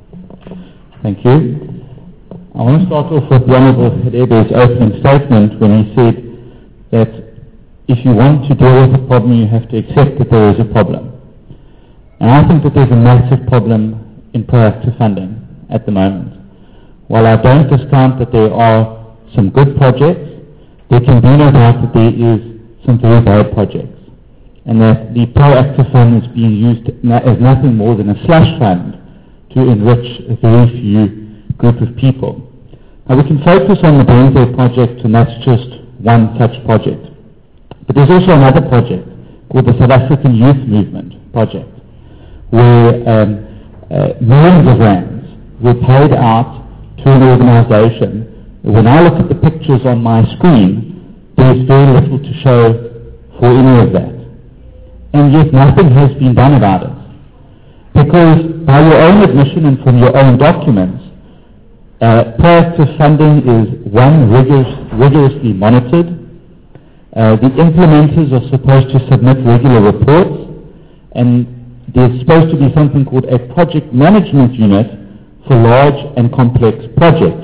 Speaker 6: Thank you. I want to start off with the Honorable Fadebe's opening statement when he said that if you want to deal with a problem, you have to accept that there is a problem. And I think that there's a massive problem in proactive funding at the moment. While I don't discount that there are some good projects, there can be no doubt that there is some very bad projects, and that the proactive fund is being used as nothing more than a slush fund to enrich a very few group of people. Now we can focus on the Benzo project, and that's just one such project. But there's also another project called the South African Youth Movement Project, where um, uh, millions of rands were paid out to an organization. When I look at the pictures on my screen, there's very little to show for any of that. And yet nothing has been done about it. Because by your own admission and from your own documents, uh, proactive funding is, one, rigorous, rigorously monitored. Uh, the implementers are supposed to submit regular reports, and there's supposed to be something called a project management unit for large and complex projects.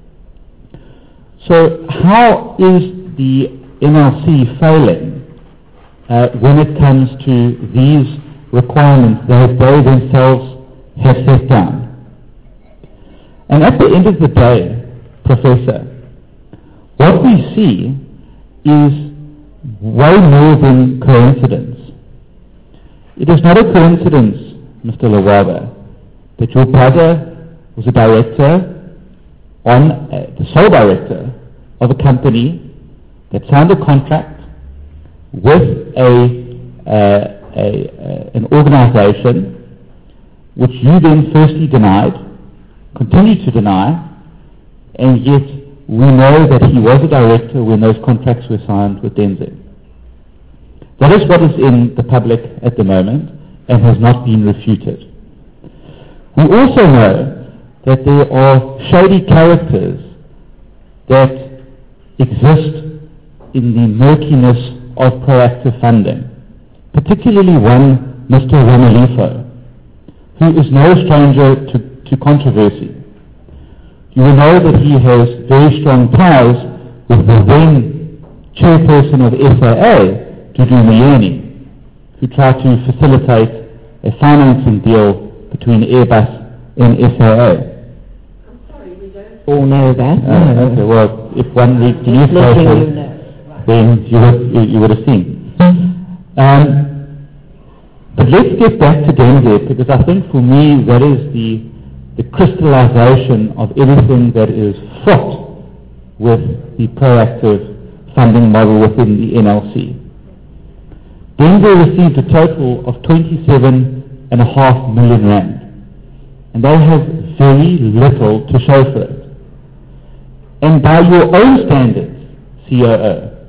Speaker 6: So how is the N L C failing uh, when it comes to these requirements that they themselves have set down? And at the end of the day, Professor, what we see is way more than coincidence. It is not a coincidence, Mister Lawaba, that your brother was a director, on uh, the sole director of a company that signed a contract with a, uh, a uh, an organization which you then firstly denied, continue to deny, and yet we know that he was a director when those contracts were signed with Denzel. That is what is in the public at the moment and has not been refuted. We also know that there are shady characters that exist in the murkiness of proactive funding, particularly one, Mister Ramalifo, who is no stranger to, to controversy. You will know that he has very strong ties with the then chairperson of S A A, Dudu Mayeni, who tried to facilitate a financing deal between Airbus and S A A.
Speaker 1: I'm sorry, we don't all know that.
Speaker 6: Uh,
Speaker 1: no.
Speaker 6: okay, well, if one reads the
Speaker 1: Just letting
Speaker 6: newspaper,
Speaker 1: you know. Right.
Speaker 6: then you would, you, you would have seen. Um, but let's get back to Denzel, because I think for me that is the the crystallization of everything that is fraught with the proactive funding model within the N L C. Denzel received a total of twenty-seven and a half million rand, and they have very little to show for it. And by your own standards, C O O,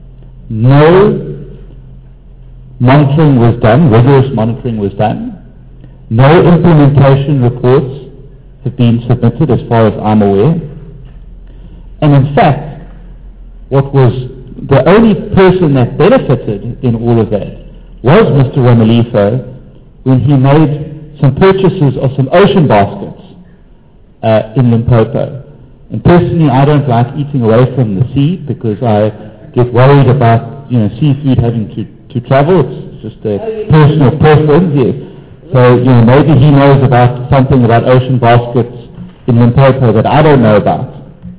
Speaker 6: no monitoring was done, rigorous monitoring was done, no implementation reports have been submitted as far as I'm aware. And in fact, what was the only person that benefited in all of that was Mister Ramalifo when he made some purchases of some ocean baskets uh, in Limpopo. And personally, I don't like eating away from the sea because I get worried about, you know, seafood having to, to travel. It's just a personal preference, yes. So, you know, maybe he knows about something about ocean baskets in Limpopo that I don't know about.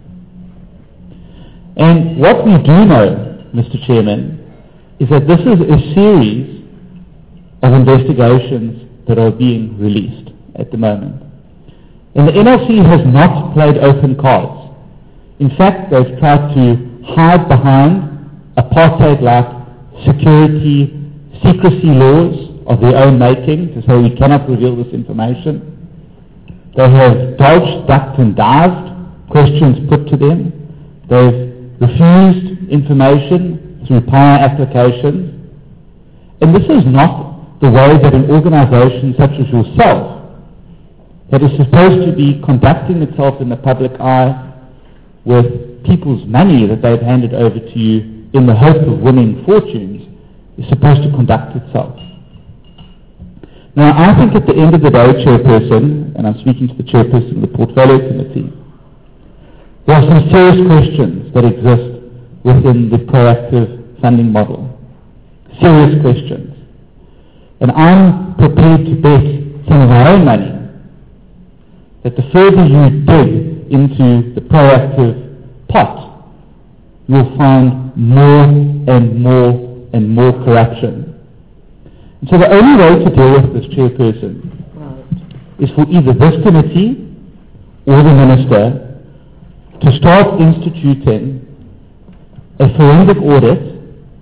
Speaker 6: And what we do know, Mister Chairman, is that this is a series of investigations that are being released at the moment. And the N L C has not played open cards. In fact, they've tried to hide behind apartheid-like security, secrecy laws of their own making to say we cannot reveal this information. They have dodged, ducked and dived questions put to them. They've refused information through prior applications. And this is not the way that an organization such as yourself, that is supposed to be conducting itself in the public eye with people's money that they've handed over to you in the hope of winning fortunes, is supposed to conduct itself. Now, I think at the end of the day, Chairperson, and I'm speaking to the Chairperson of the Portfolio Committee, there are some serious questions that exist within the proactive funding model. Serious questions. And I'm prepared to bet some of my own money that the further you dig into the proactive pot, you'll find more and more and more corruption. And so the only way to deal with this, Chairperson, is for either this committee or the Minister to start instituting a forensic audit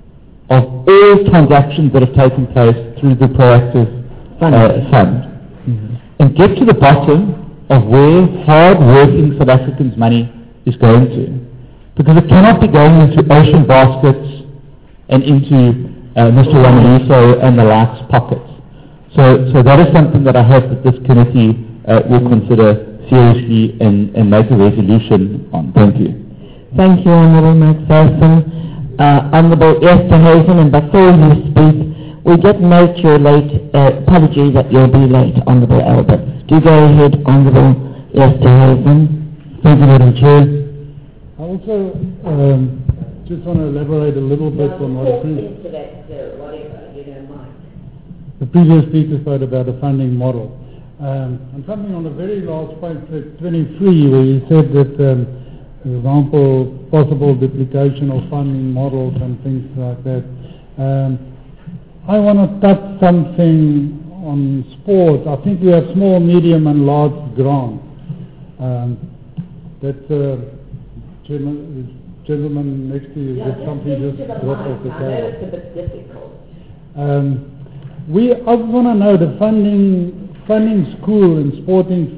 Speaker 6: of all transactions that have taken place through the Proactive uh, Fund, mm-hmm. and get to the bottom of where hard-working South Africans' money is going to. Because it cannot be going into ocean baskets and into uh, Mister Ramaliso and the likes pockets. So, so that is something that I hope that this committee uh, will consider seriously and, and make a resolution on. Thank you.
Speaker 1: Thank you, Honourable Macpherson. Uh, Honourable Esterhuizen, and before you speak, we did note your late, uh, apology that you'll be late, Honourable Albert. Do go ahead, Honourable Esterhuizen.
Speaker 5: Thank you, Madam Chair. I also um, just want to elaborate a little bit on what the, pre-
Speaker 1: whatever, you don't mind.
Speaker 5: the previous speaker spoke about the funding model. Um, and something on the very last point, twenty-three, where you said that, um, for example, possible duplication of funding models and things like that. Um, I want to touch something on sport. I think we have small, medium and large grants. Um, that uh, gentleman, gentleman next to you,
Speaker 1: yeah,
Speaker 5: that something just dropped off the table.
Speaker 1: I know it's a bit difficult.
Speaker 5: Um, we, I want to know the funding, funding school and sporting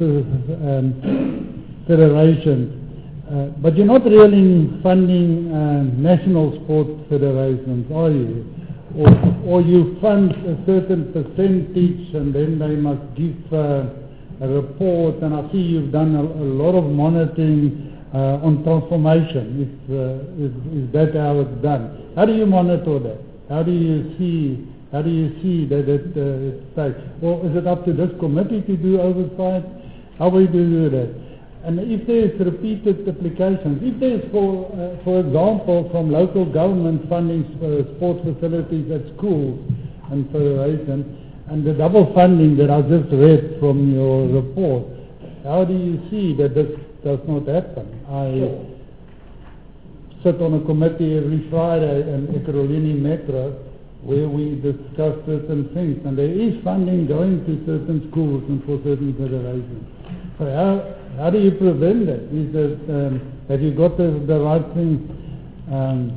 Speaker 5: um, federations. Uh, but you're not really funding uh, national sport federations, are you? Or, or you fund a certain percentage and then they must give uh, a report, and I see you've done a, a lot of monitoring uh, on transformation. Is, uh, is, is that how it's done? How do you monitor that? How do you see, how do you see that it uh, takes? Or is it up to this committee to do oversight? How will you do that? And if there is repeated applications, if there is, for, uh, for example, from local government funding uh, sports facilities at schools and federations, and the double funding that I just read from your report, how do you see that this does not happen? I
Speaker 1: sure.
Speaker 5: sit on a committee every Friday in Ekurhuleni Metro where we discuss certain things, and there is funding going to certain schools and for certain federations. So how, how do you prevent that? Is that um, have you got the, the right thing? Um,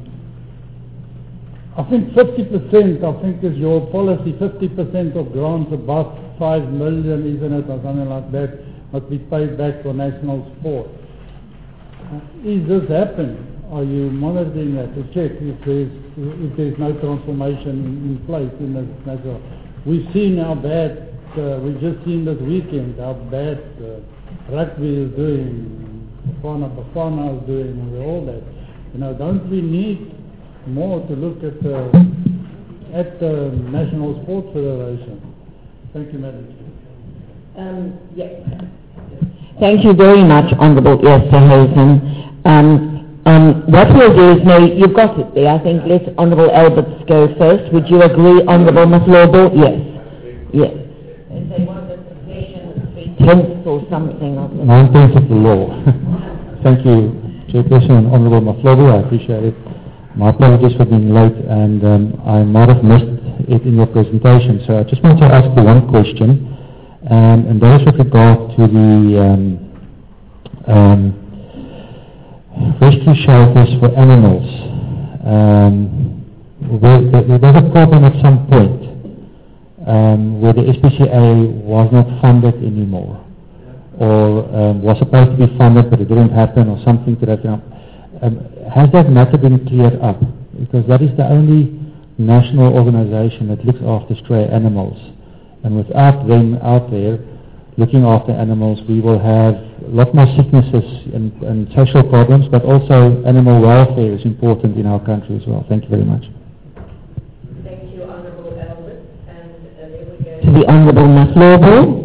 Speaker 5: I think fifty percent, I think is your policy, fifty percent of grants above five million, isn't it, or something like that, must be paid back for national sport. Uh, is this happening? Are you monitoring that to check if there's, if there's no transformation in, in place in the national? We've seen how bad, uh, we've just seen this weekend how bad uh, rugby is doing, Bafana Bafana is doing, and all that. You know, don't we need more to look at the, at the National Sports Federation? Thank you, Madam Chair.
Speaker 1: Um, yes. Thank you very much, Honourable Esterhuizen. Um, um, what we'll do is, no, you've got it there. I think let Honourable Alberts go first. Would you agree, Honourable Maflobo? Yes. Yes. If they want a possession of three tenths or something of the
Speaker 6: One tenth of the law. Thank you, Chairperson and Honourable Maflobo. I appreciate it. My apologies for being late, and um, I might have missed it in your presentation. So I just want to ask you one question. Um, and that is with regard to the um, um, rescue shelters for animals. Um, there, there, there was a problem at some point um, where the S P C A was not funded anymore, or um, was supposed to be funded but it didn't happen, or something to that effect. Um, has that matter been cleared up? Because that is the only national organization that looks after stray animals. And without them out there looking after animals, we will have a lot more sicknesses and, and social problems, but also animal welfare is important in our country as well. Thank you very much.
Speaker 1: Thank you, Honourable Albert. And uh, there we go to the Honourable Maflobo.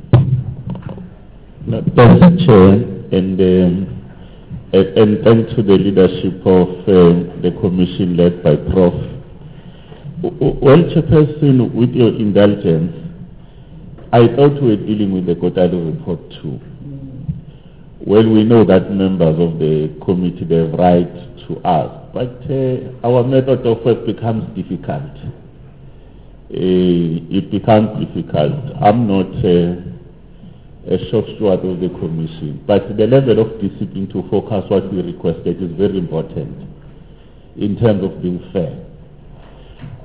Speaker 2: No, thanks, Chair, and, um, and, and thanks to the leadership of uh, the commission led by Professor Well, Chairperson, with your indulgence, I thought we were dealing with the Kotalo report too. Well, we know that members of the committee have right to ask, but uh, our method of work becomes difficult. Uh, it becomes difficult. I'm not uh, a shop steward of the commission, but the level of discipline to focus what we requested is very important in terms of being fair.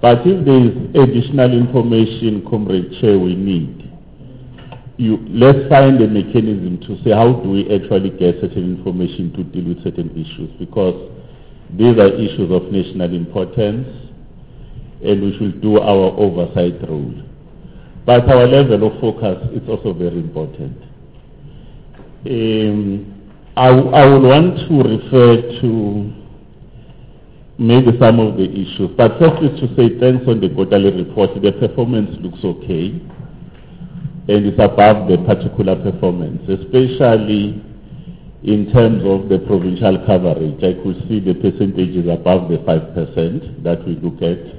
Speaker 7: But if there is additional information, Comrade Chair, we need, you, let's find a mechanism to say how do we actually get certain information to deal with certain issues, because these are issues of national importance and we should do our oversight role. But our level of focus is also very important. Um, I, I would want to refer to maybe some of the issues. But first is to say thanks on the quarterly report. The performance looks okay and it's above the particular performance, especially in terms of the provincial coverage. I could see the percentages above the five percent that we look at.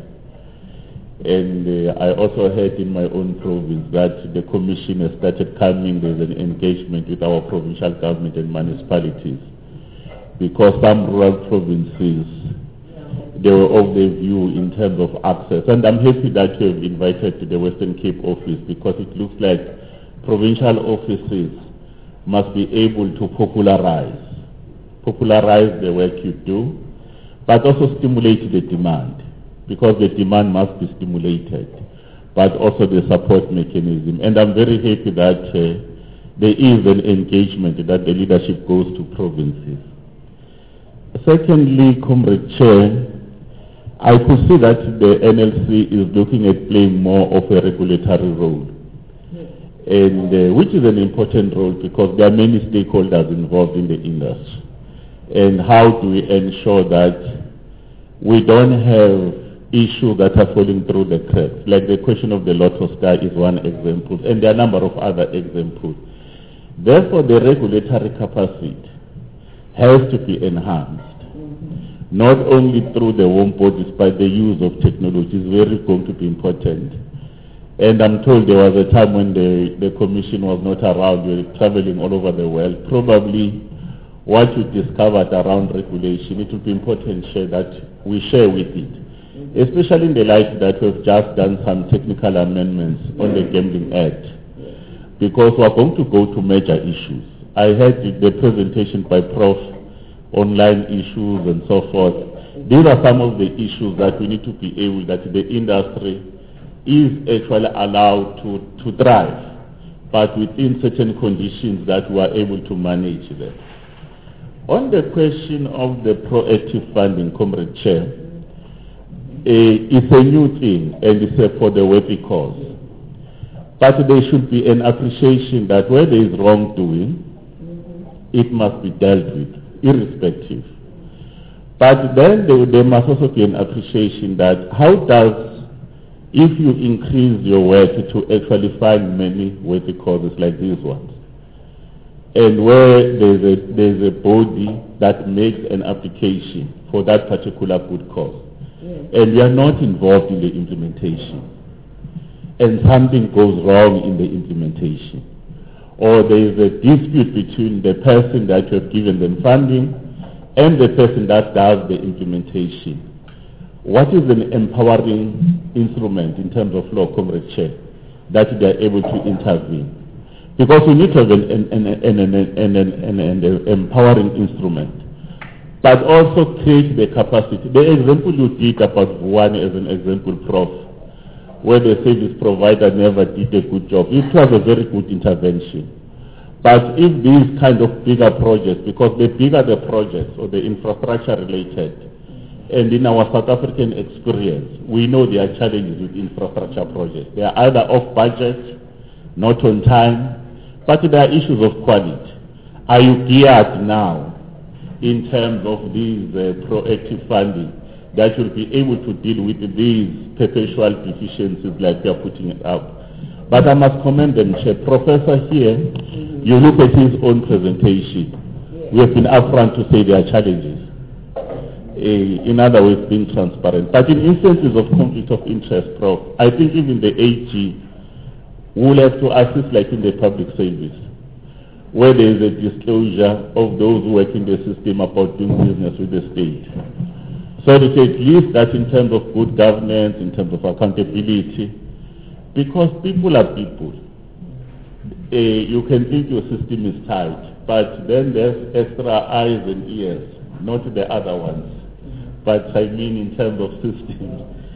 Speaker 7: And uh, I also heard in my own province that the commission has started coming with an engagement with our provincial government and municipalities, because some rural provinces, they were of the view in terms of access. And I'm happy that you have invited to the Western Cape office, because it looks like provincial offices must be able to popularize, popularize the work you do, but also stimulate the demand, because the demand must be stimulated, but also the support mechanism. And I'm very happy that uh, there is an engagement that the leadership goes to provinces. Secondly, Comrade Chair, I could see that the N L C is looking at playing more of a regulatory role, and uh, which is an important role because there are many stakeholders involved in the industry. And how do we ensure that we don't have issues that are falling through the cracks? Like the question of the Lotto Star is one example, and there are a number of other examples. Therefore, the regulatory capacity has to be enhanced, not only through the home bodies, but the use of technology is very going to be important. And I'm told there was a time when the, the commission was not around, we were traveling all over the world. Probably what you discovered around regulation, it will be important share that we share with it, especially in the light that we've just done some technical amendments on the Gambling Act, because we're going to go to major issues. I heard the presentation by Professor online issues and so forth. These are some of the issues that we need to be able, that the industry is actually allowed to, to thrive, but within certain conditions that we are able to manage them. On the question of the proactive funding, Comrade Chair, uh, it's a new thing and it's uh, for the worthy cause. But there should be an appreciation that where there is wrongdoing, it must be dealt with, irrespective. But then there, there must also be an appreciation that how does, if you increase your work to actually find many worthy causes like these ones, and where there's a, there's a body that makes an application for that particular good cause, yes, and we are not involved in the implementation, and something goes wrong in the implementation, or there is a dispute between the person that you have given them funding and the person that does the implementation. What is an empowering instrument in terms of law, Comrade Chair, that they are able to intervene? Because we need to have an, an, an, an, an, an, an, an empowering instrument, but also create the capacity. The example you did about one as an example, Prof, where the service provider never did a good job. It was a very good intervention. But if these kind of bigger projects, because the bigger the projects or the infrastructure related, and in our South African experience, we know there are challenges with infrastructure projects. They are either off budget, not on time, but there are issues of quality. Are you geared now in terms of these uh, proactive funding that will be able to deal with these perpetual deficiencies like we are putting it up? But I must commend them, Chair. Professor here, mm-hmm. you look at his own presentation. Yes. We have been upfront to say there are challenges. Uh, in other words, being transparent. But in instances of conflict of interest, Prof, I think even the A G will have to assist like in the public service, where there is a disclosure of those who work in the system about doing business with the state. So that at least that in terms of good governance, in terms of accountability, because people are people. Uh, you can think your system is tight, but then there's extra eyes and ears, not the other ones. But I mean in terms of systems.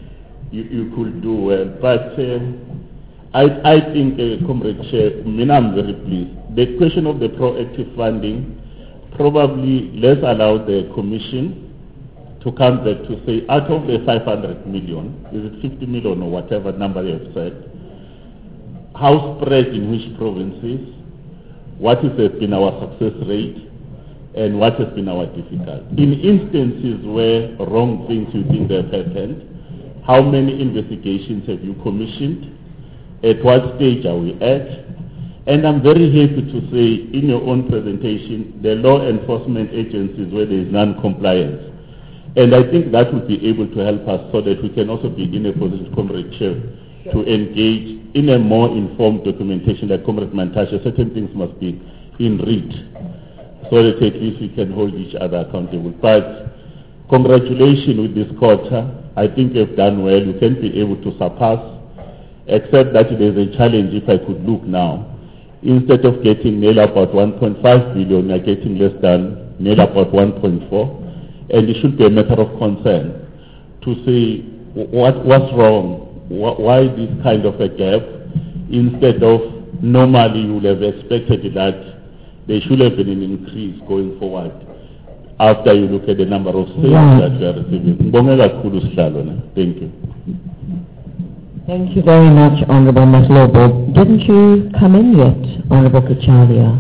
Speaker 7: you, you could do well. But uh, I, I think, uh, Comrade Chair, I mean, I'm very pleased. The question of the proactive funding, probably let's allow the Commission to come back to say, out of the five hundred million, is it fifty million or whatever number you have said, how spread in which provinces, what has been our success rate, and what has been our difficulty. In instances where wrong things you think have happened, how many investigations have you commissioned? At what stage are we at? And I'm very happy to say in your own presentation, the law enforcement agencies where there is non-compliance. And I think that will be able to help us so that we can also be in a position, Comrade Chair, to engage in a more informed documentation like Comrade Mantashe. Certain things must be in read so that at least we can hold each other accountable. But congratulations with this quarter. I think you've done well. You can be able to surpass, except that there's a challenge if I could look now. Instead of getting nearly about one point five billion, you're getting less than nearly about one point four. And it should be a matter of concern to see what, what's wrong, wh why this kind of a gap, instead of normally you would have expected that there should have been an increase going forward after you look at the number of sales yeah. that you are receiving. Thank you.
Speaker 1: Thank you very much, Honourable Maslobo. Didn't you come in yet, Honourable Kachalia?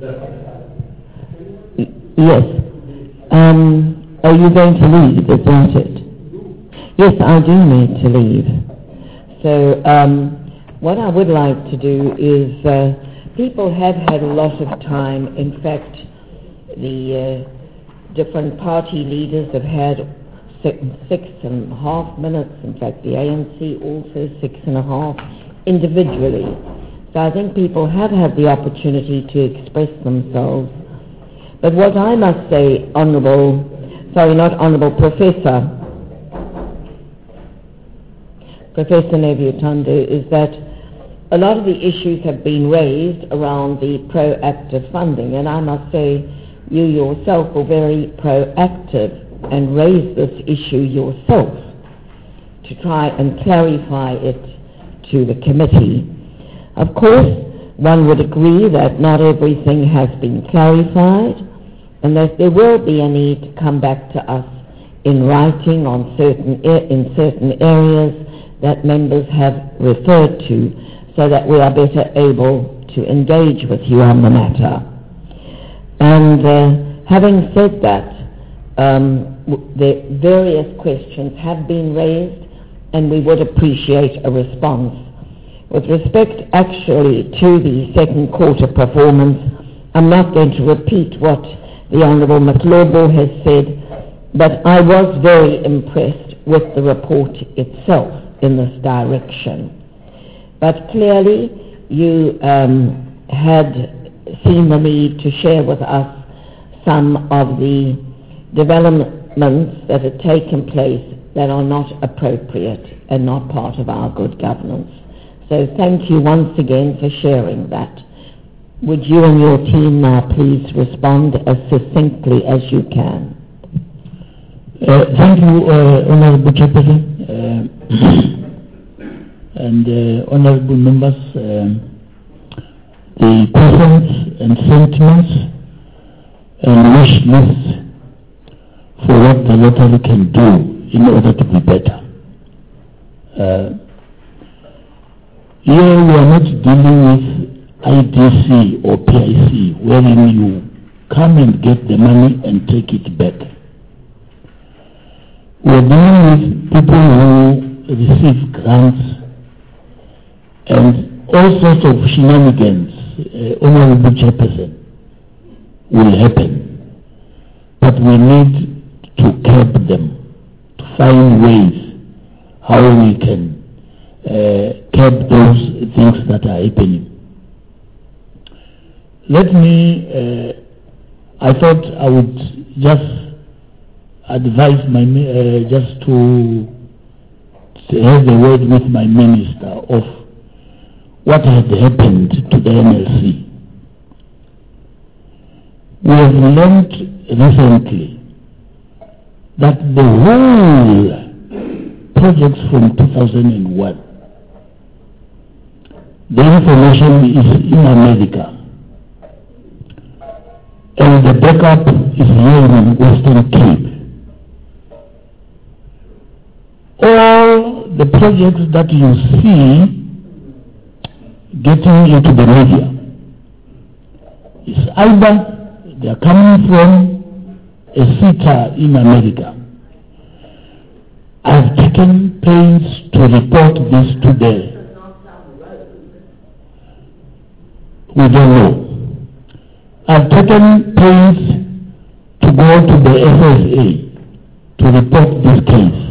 Speaker 1: Yes. Um, are you going to leave, isn't it? Yes, I do need to leave. So um, what I would like to do is, uh, people have had a lot of time. In fact, the uh, different party leaders have had six, six and a half minutes. In fact, the A N C also six and a half individually. So I think people have had the opportunity to express themselves. But what I must say, Honourable, sorry, not Honourable, Professor, Professor Nevutundu, is that a lot of the issues have been raised around the proactive funding, and I must say you yourself were very proactive and raised this issue yourself to try and clarify it to the committee. Of course, one would agree that not everything has been clarified, and that there will be a need to come back to us in writing on certain in certain areas that members have referred to, so that we are better able to engage with you on the matter. And uh, having said that, um, the various questions have been raised, and we would appreciate a response. With respect actually to the second quarter performance, I'm not going to repeat what the Honourable Maslobo has said, but I was very impressed with the report itself in this direction. But clearly you um, had seen the need to share with us some of the developments that have taken place that are not appropriate and not part of our good governance. So thank you once again for sharing that. Would you and your team now please respond as succinctly as you can?
Speaker 2: Uh, thank you, uh, Honourable Chairperson, uh, and uh, Honourable members. Uh, the questions and sentiments and wish lists for what the lottery can do in order to be better. Uh, here we are not dealing with I D C or P I C, wherein you come and get the money and take it back. We are dealing with people who receive grants and all sorts of shenanigans, uh, Honourable Chairperson, will happen. But we need to curb them, to find ways how we can uh, curb those things that are happening. Let me, uh, I thought I would just advise my, uh, just to, to have a word with my minister of what had happened to the N L C. We have learned recently that the whole projects from two thousand one. The information is in America. And the backup is here in Western Cape. All the projects that you see getting into the media is either they are coming from a sitter in America. I've taken pains to report this today. We don't know. I've taken pains to go to the S S A to report this case.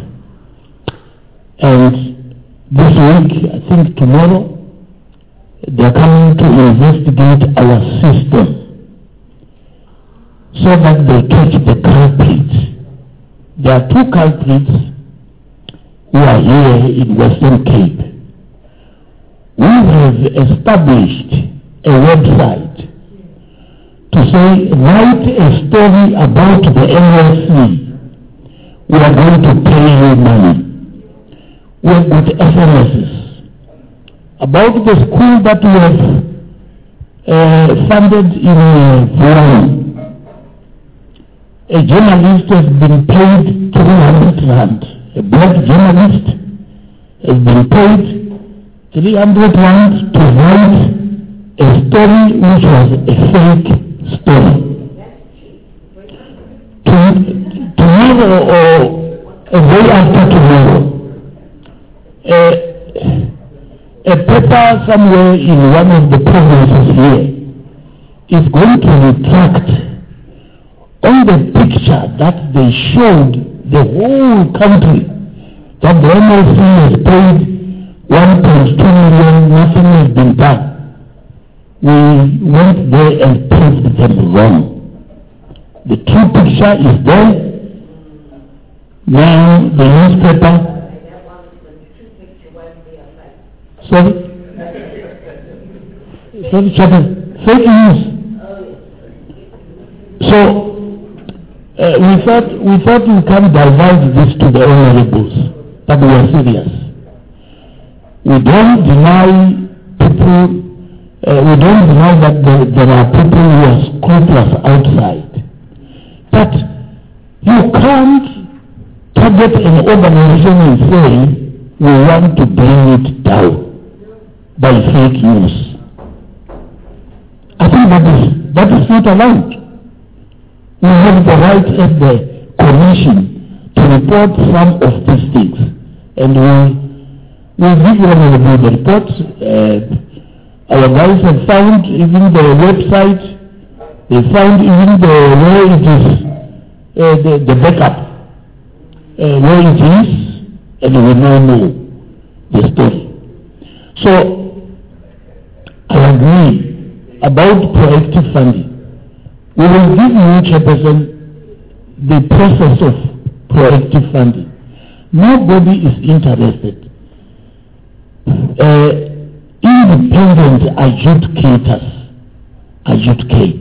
Speaker 2: And this week, I think tomorrow, they're coming to investigate our system so that they catch the culprits. There are two culprits who are here in Western Cape. We have established a website to say, write a story about the N L C. We are going to pay you money. We have got S M Ses about the school that we have uh, funded in uh, Vuran. A journalist has been paid three hundred rand. A black journalist has been paid three hundred rand to write a story which was a fake story. To, tomorrow or a day after tomorrow, a, a paper somewhere in one of the provinces here is going to retract on the picture that they showed the whole country that the M L C has paid one point two million, nothing has been done. We went there and proved them wrong. The true picture is there. Now the newspaper. Sorry? Sorry, Chairman. Fake news. So uh, we thought we thought we can divulge this to the honorables, but we are serious. We don't deny people. Uh, we don't deny that there, there are people who are scrupulous outside. But you can't target an organization and say we want to bring it down by fake news. I think that is, that is not allowed. We have the right as the commission to report some of these things. And we will give you the reports. Uh, Our guys have found even the website, they found even the where it is, uh, the, the backup, uh, where it is, and we now know the story. So, I agree about proactive funding. We will give you, Chairperson, the process of proactive funding. Nobody is interested. Uh, Independent adjudicators adjudicate.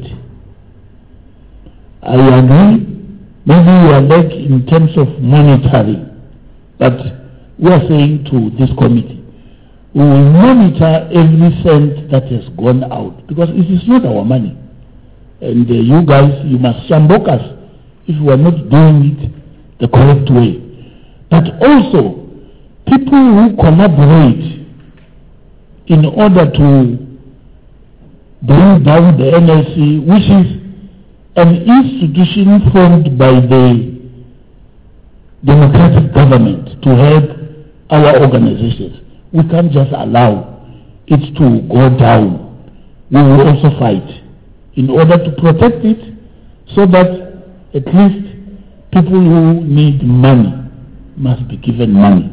Speaker 2: I agree, maybe we are late in terms of monitoring, but we are saying to this committee, we will monitor every cent that has gone out, because it is not our money. And uh, you guys, you must shambok us if we are not doing it the correct way. But also, people who collaborate in order to bring down the N L C, which is an institution formed by the democratic government to help our organizations. We can't just allow it to go down. We will also fight in order to protect it so that at least people who need money must be given money.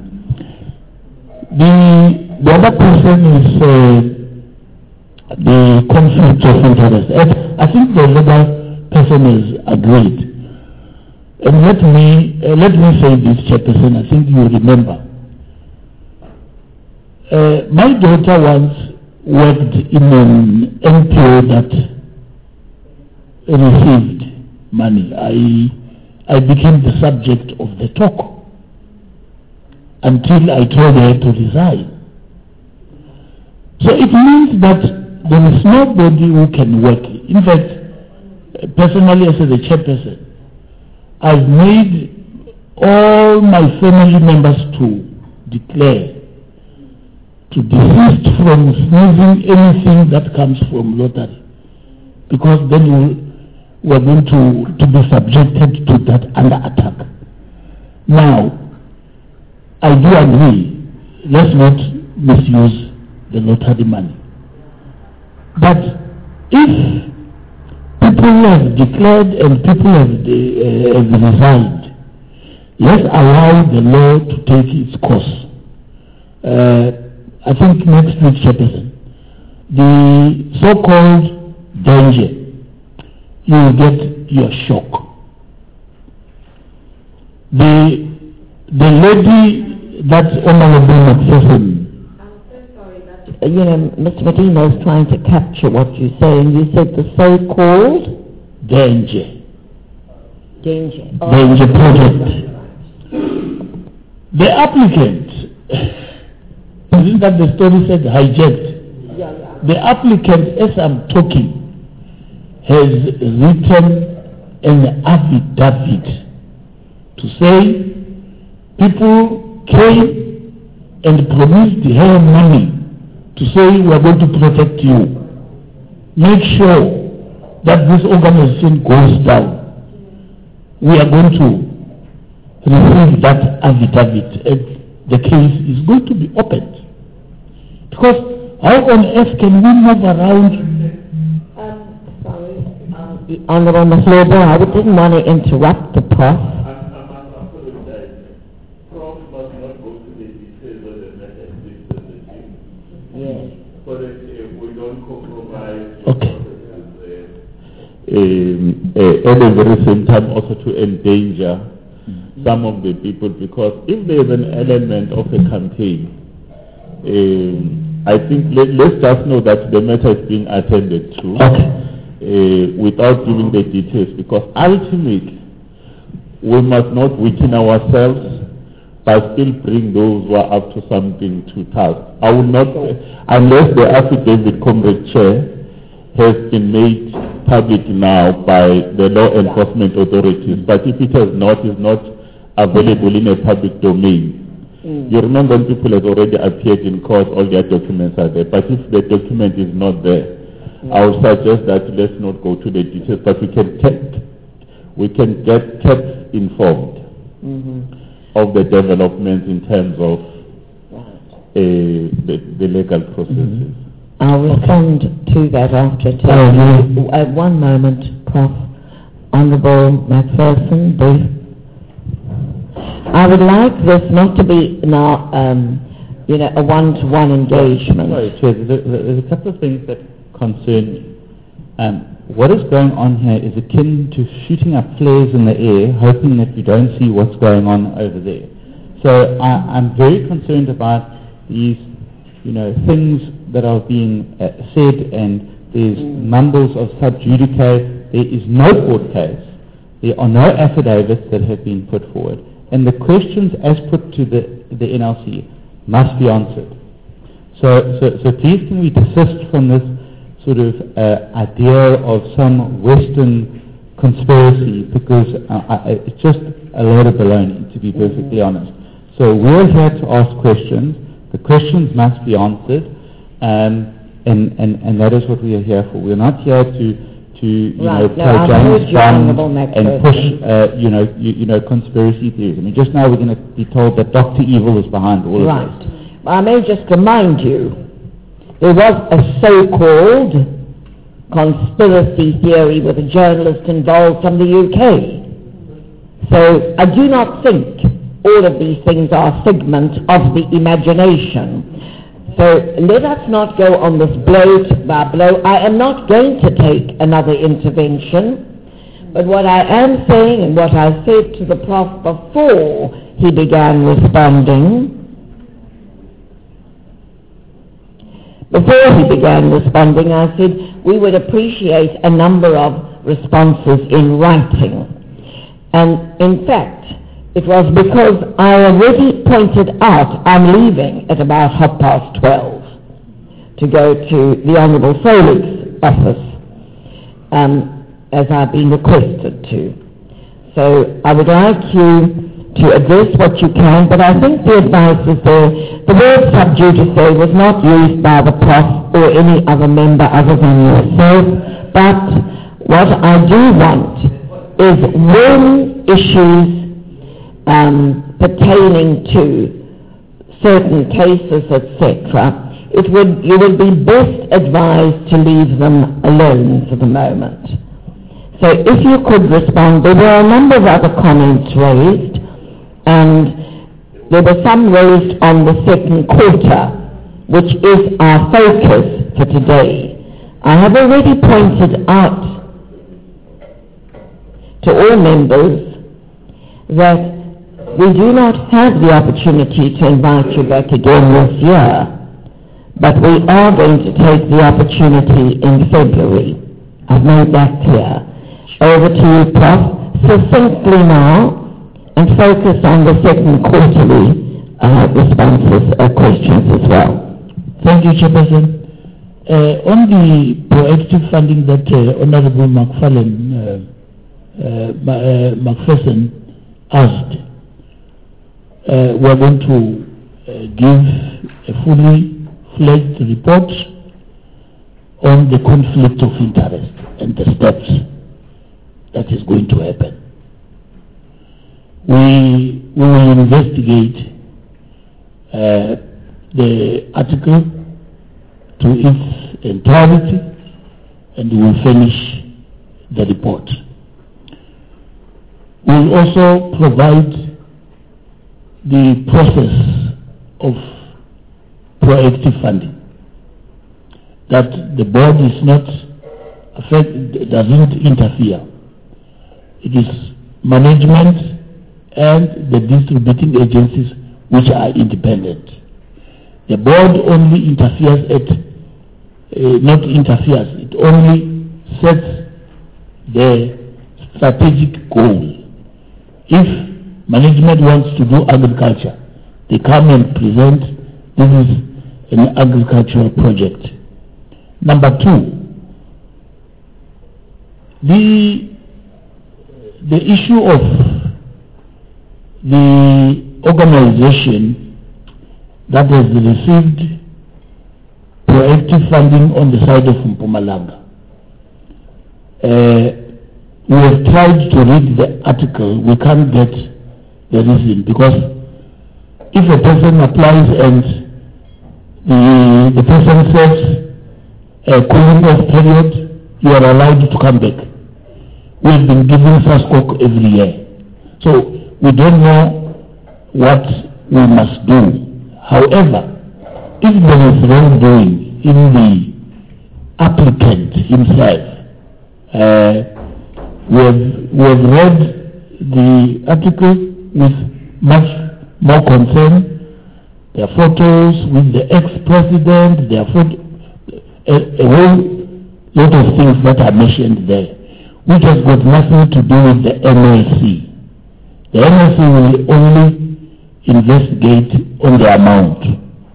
Speaker 2: The The other person is uh, the conflict of interest. I think the other person has agreed. And let me uh, let me say this, Chairperson. I think you remember. Uh, my daughter once worked in an N P O that received money. I I became the subject of the talk. until I told her to resign. So it means that there is nobody who can work. In fact, personally as the chairperson, I've made all my family members to declare, to desist from sneezing anything that comes from lottery, because then you we are going to, to be subjected to that under attack. Now, I do agree, let's not misuse the lottery money. But if people have declared and people have, de- uh, have resigned, let's allow the law to take its course. Uh, I think next week, Chairperson, the so-called danger, you will get your shock. The the lady that Honorable McPherson.
Speaker 1: I'm so sorry that, you know, Mister Medina is trying to capture what you say, and you said the so-called
Speaker 2: danger.
Speaker 1: danger.
Speaker 2: Danger project. The applicant, isn't that the story said hijacked?
Speaker 1: Yeah, yeah.
Speaker 2: The applicant, as I'm talking, has written an affidavit to say people came and promised her money to say we are going to protect you. Make sure that this organization goes down. We are going to receive that affidavit and the case is going to be opened. Because how on earth can we move around?
Speaker 1: Honourable Mahlobo, I didn't want to interrupt the Prof. Yes.
Speaker 7: So that uh, we don't compromise.
Speaker 2: Okay.
Speaker 7: Um, uh, at the very same time also to endanger mm-hmm. some of the people, because if there is an element of a campaign, um, I think let, let's just know that the matter is being attended to.
Speaker 2: Okay.
Speaker 7: Uh, without giving the details, because ultimately we must not weaken ourselves but still bring those who are up to something to task. I will not, unless the affidavit, Comrade Chair, has been made public now by the law enforcement authorities, but if it has not, is not available in a public domain. Mm. You remember when people have already appeared in court, all their documents are there, but if the document is not there, I would suggest that let's not go to the details, but we can kept, we can get kept informed mm-hmm. of the developments in terms of uh, the, the legal processes. Mm-hmm.
Speaker 1: I'll respond to that after. To
Speaker 2: oh,
Speaker 1: uh, one moment, Prof. Honourable McPherson, brief. I would like this not to be now, um, you know, a one-to-one engagement.
Speaker 6: Sorry, Chair, there's a, there's a couple of things that concern me. Um, what is going on here is akin to shooting up flares in the air, hoping that we don't see what's going on over there. So I, I'm very concerned about these, you know, things that are being uh, said, and there's mm. mumbles of sub judice. There is no court case. There are no affidavits that have been put forward, and the questions as put to the the N L C must be answered. So, so, so please can we desist from this sort of uh, idea of some Western conspiracy, because uh, I, it's just a load of baloney, to be perfectly honest. So we're here to ask questions. The questions must be answered, um, and, and, and that is what we are here for. We're not here to, to you
Speaker 1: right.
Speaker 6: know,
Speaker 1: no,
Speaker 6: play James Bond and push, uh, you know, you, you know, conspiracy theories. I mean, just now we're going to be told that Doctor Evil is behind all
Speaker 1: right.
Speaker 6: of this.
Speaker 1: I may just remind you, there was a so-called conspiracy theory with a journalist involved from the U K. So I do not think all of these things are figments of the imagination. So let us not go on this blow by blow. I am not going to take another intervention, but what I am saying and what I said to the Prof before he began responding, Before he began responding, I said we would appreciate a number of responses in writing. And in fact, it was because I already pointed out I'm leaving at about half past twelve to go to the Honourable Foley's office, um, as I've been requested to. So I would like you to address what you can, but I think the advice is there. The word sub judice was not used by the Prof or any other member other than yourself, but what I do want is when issues um, pertaining to certain cases, et cetera, it would, you would be best advised to leave them alone for the moment. So if you could respond, there were a number of other comments raised, and there were some raised on the second quarter, which is our focus for today. I have already pointed out to all members that we do not have the opportunity to invite you back again this year, but we are going to take the opportunity in February. I've made that clear. Over to you, Prof, succinctly now, and focus on the second quarterly uh, responses or questions as well.
Speaker 2: Thank you, Chairperson. Uh, on the proactive funding that uh, Honourable McFarlane, uh, uh, uh, McPherson asked, uh, we are going to uh, give a fully fledged report on the conflict of interest and the steps that is going to happen. We, we will investigate uh, the article to its entirety, and we will finish the report. We will also provide the process of proactive funding, that the board is not affect, doesn't interfere. It is management and the distributing agencies which are independent. The board only interferes at, uh, not interferes, it only sets the strategic goal. If management wants to do agriculture, they come and present, this is an agricultural project. Number two, the, the issue of the organization that has received proactive funding on the side of Mpumalanga. Uh, we have tried to read the article, we can't get the reason, because if a person applies and the, the person says a cooling off period, you are allowed to come back. We have been giving SASCOC every year. So we don't know what we must do. However, if there is wrongdoing in the applicant himself, uh, we, have, we have read the article with much more concern. There are photos with the ex-president, there are photo, a, a whole lot of things that are mentioned there, which has got nothing to do with the M L C. The M L C will only investigate on the amount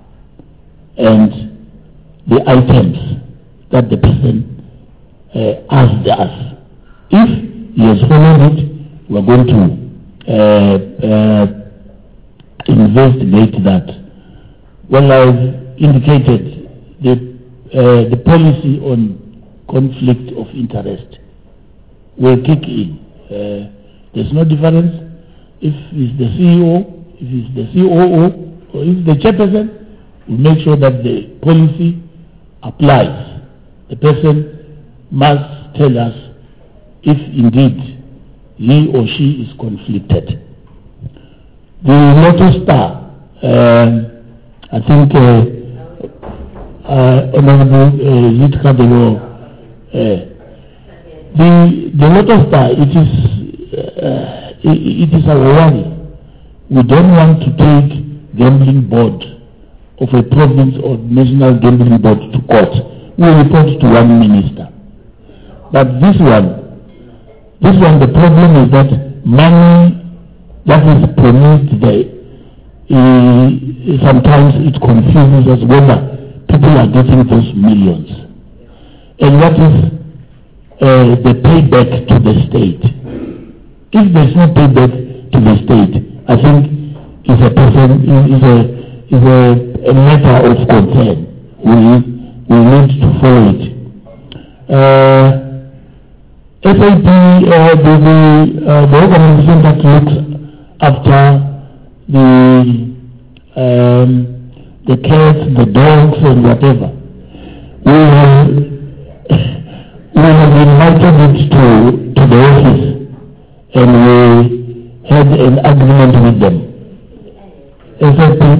Speaker 2: and the items that the person uh, asked us. If he has followed it, we are going to uh, uh, investigate that. Well, I've indicated the, uh, the policy on conflict of interest will kick in. Uh, there's no difference if it's the C E O, if it's the C O O, or if the chairperson, we make sure that the policy applies. The person must tell us if indeed he or she is conflicted. The Lotus Star, uh, I think uh, uh, Honorable Zitka uh, uh, the, the Lotus Star, it is, uh, it, it is our worry. We don't want to take gambling board of a province or national gambling board to court. We report to one minister. But this one, this one, the problem is that money that is promised there, uh, sometimes it confuses us whether people are getting those millions. And what is uh, the payback to the state? If there's no payback to the state, I think it's a person, is a is a, a matter of concern. We we need to follow it. Uh, S A P, uh, the the, uh, the organization that looks after the um, the cats, the dogs, and whatever, we have we have invited it to to the office, and we had an agreement with them. S A P,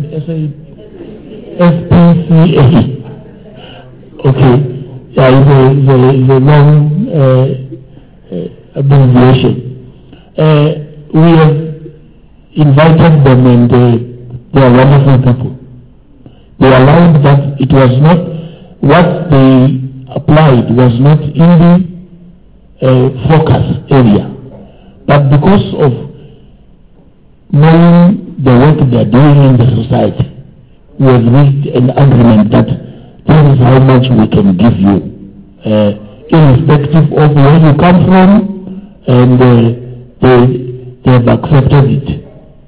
Speaker 2: S P C A. Okay, yeah, it's a, it's a, it's a long uh, uh, abbreviation. Uh, we have invited them, and uh, they are wonderful people. They allowed that it was not what they applied was not in the uh, focus area, but because of knowing the work they are doing in the society, we have reached an agreement that this is how much we can give you, uh, irrespective of where you come from, and uh, they, they have accepted it.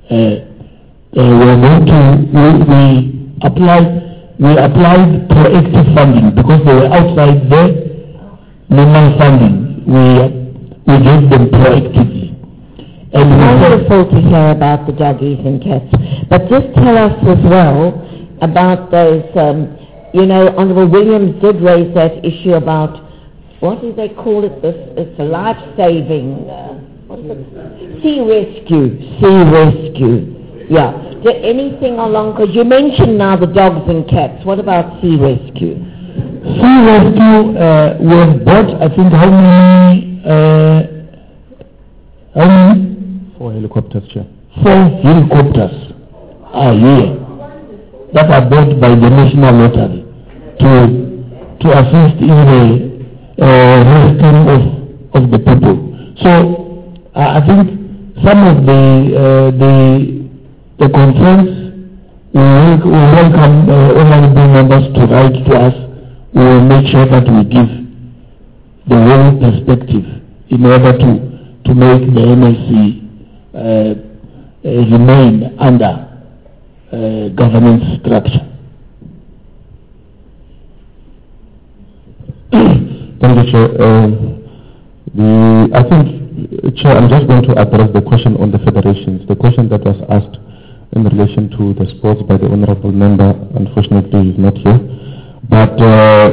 Speaker 2: Uh, uh, we are going to, we, we applied, we applied proactive funding because they were outside the normal funding. We, we gave them proactively. And
Speaker 1: wonderful to hear about the doggies and cats. But just tell us as well about those, um, you know, Honourable Williams did raise that issue about, what do they call it? This, it's a life-saving, uh, what's it? Sea rescue. Sea rescue. Yeah. Did anything along, because you mentioned now the dogs and cats. What about sea rescue?
Speaker 2: Sea rescue uh, was bought, I think, how many, uh, how many?
Speaker 4: Four helicopters, Chair.
Speaker 2: Four helicopters are here that are bought by the National Lottery to to assist in the uh, rescuing of of the people. So uh, I think some of the uh, the the concerns we will we welcome uh, honourable members to write to us. We will make sure that we give the whole perspective in order to to make the N L C Uh, uh, remain under uh, governance structure.
Speaker 4: Thank you, Chair. Uh, the, I think, Chair, I'm just going to address the question on the federations. The question that was asked in relation to the sports by the honourable member, unfortunately, is not here. But, uh,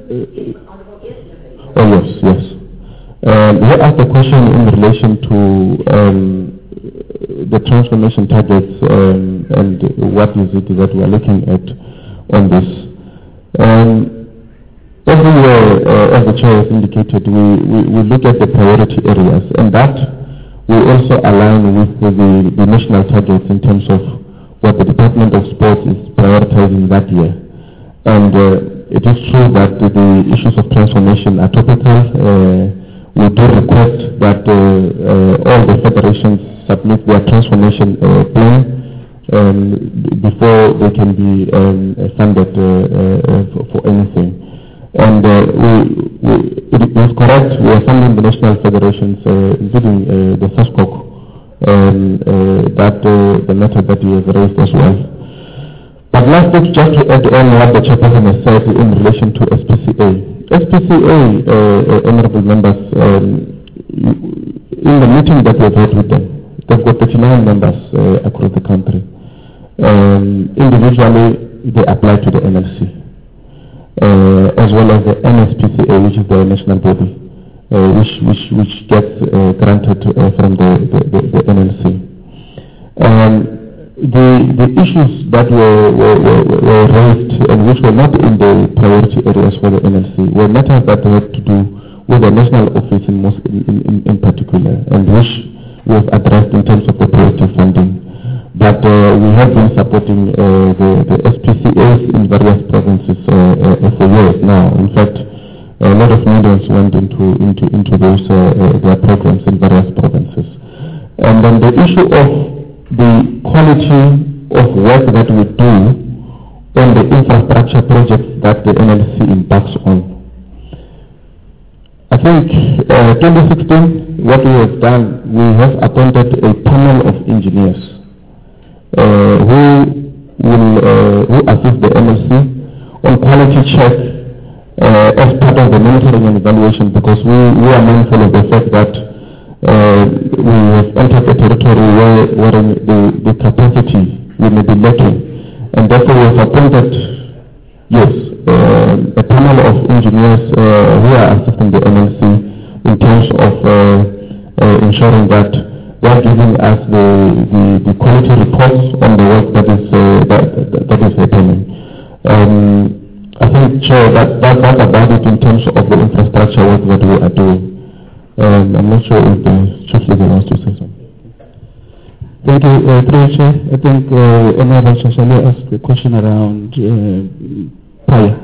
Speaker 4: oh yes, yes. Um, he asked the question in relation to um, the transformation targets um, and what is it that we are looking at on this. Um, every year, uh, as the Chair has indicated, we, we, we look at the priority areas, and that will also align with the, the national targets in terms of what the Department of Sports is prioritizing that year. And uh, it is true that the, the issues of transformation are topical. Uh, we do request that uh, uh, all the federations submit their transformation uh, plan um, before they can be um, funded uh, uh, for, for anything. And uh, we, we, it is correct, we are funding the national federations, uh, including uh, the SASCOC, um, uh, that uh, the matter that you have raised as well. But lastly, just to add on what the chairperson has said in relation to S P C A. S P C A, uh, uh, honourable members, um, in the meeting that we have had with them, they've got thirty-nine members uh, across the country. Um, individually, they apply to the N L C, uh, as well as the N S P C A, which is the national body, uh, which, which, which gets uh, granted uh, from the, the, the, the N L C. Um, the, the issues that were, were, were, were raised and which were not in the priority areas for the N L C were matters that had to do with the national office in, most, in, in, in particular, and which was addressed in terms of the priority funding. But uh, we have been supporting uh, the, the S P C As in various provinces uh, uh, for years now. In fact, a lot of millions went into into into those uh, uh, their programs in various provinces. And then the issue of the quality of work that we do on the infrastructure projects that the N L C embarks on. I think uh, twenty sixteen, what we have done, we have appointed a panel of engineers uh, who will uh, who assist the N L C on quality check uh, as part of the monitoring and evaluation, because we, we are mindful of the fact that uh, we have entered a territory where, where the, the capacity we may be lacking, and therefore we have appointed, yes, uh, a panel of engineers uh, who are assisting the N L C in terms of uh, uh, ensuring that they are giving us the, the, the quality reports on the work that is uh, that, that is happening. Um, I think, Chair, that, that that's about it in terms of the infrastructure work that we are doing. Um, I'm not sure if the Chief Leader wants to say something. Thank you, uh, Chair. I think uh, Honorable Shashale asked a question around uh, P I A.